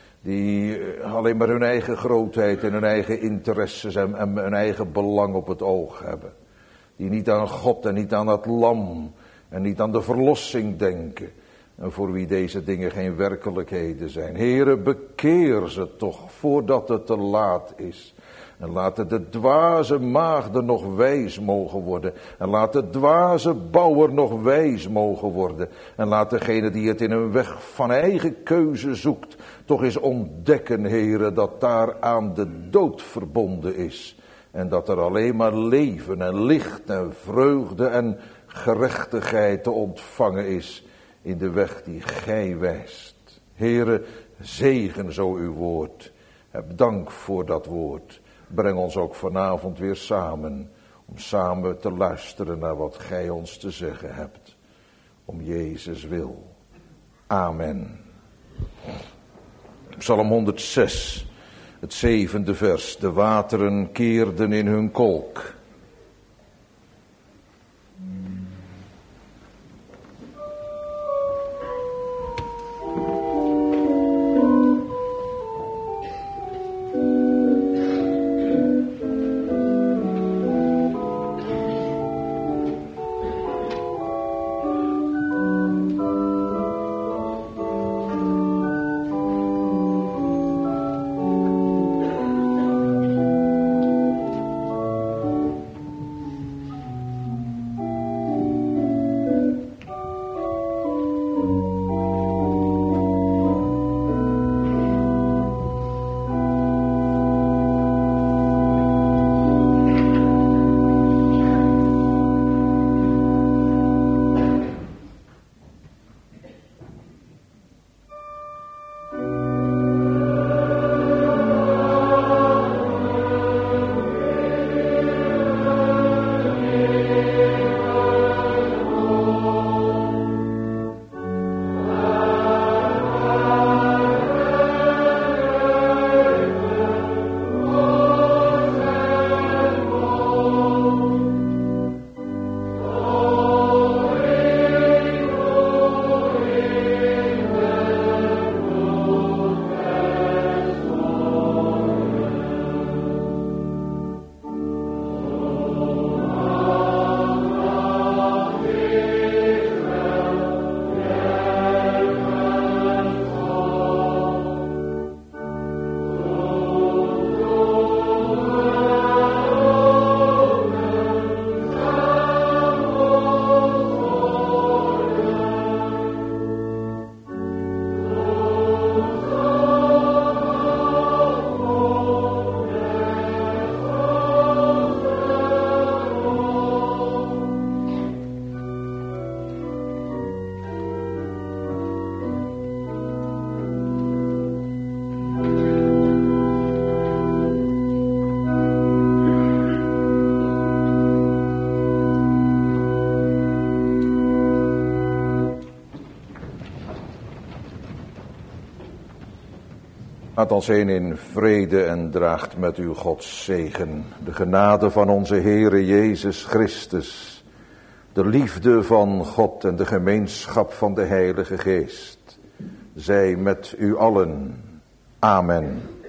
Die alleen maar hun eigen grootheid en hun eigen interesses en, en hun eigen belang op het oog hebben. Die niet aan God en niet aan het lam en niet aan de verlossing denken. En voor wie deze dingen geen werkelijkheden zijn. Heere, bekeer ze toch voordat het te laat is. En laat de dwaze maagden nog wijs mogen worden. En laat de dwaze bouwer nog wijs mogen worden. En laat degene die het in een weg van eigen keuze zoekt, toch eens ontdekken, Heere, dat daar aan de dood verbonden is. En dat er alleen maar leven en licht en vreugde en gerechtigheid te ontvangen is in de weg die gij wijst. Heere, zegen zo uw woord. Heb dank voor dat woord. Breng ons ook vanavond weer samen, om samen te luisteren naar wat gij ons te zeggen hebt. Om Jezus wil. Amen. Psalm honderdzes, het zevende vers. De wateren keerden in hun kolk. Gaat als een in vrede en draagt met u Gods zegen. De genade van onze Heere Jezus Christus. De liefde van God en de gemeenschap van de Heilige Geest. Zij met u allen. Amen.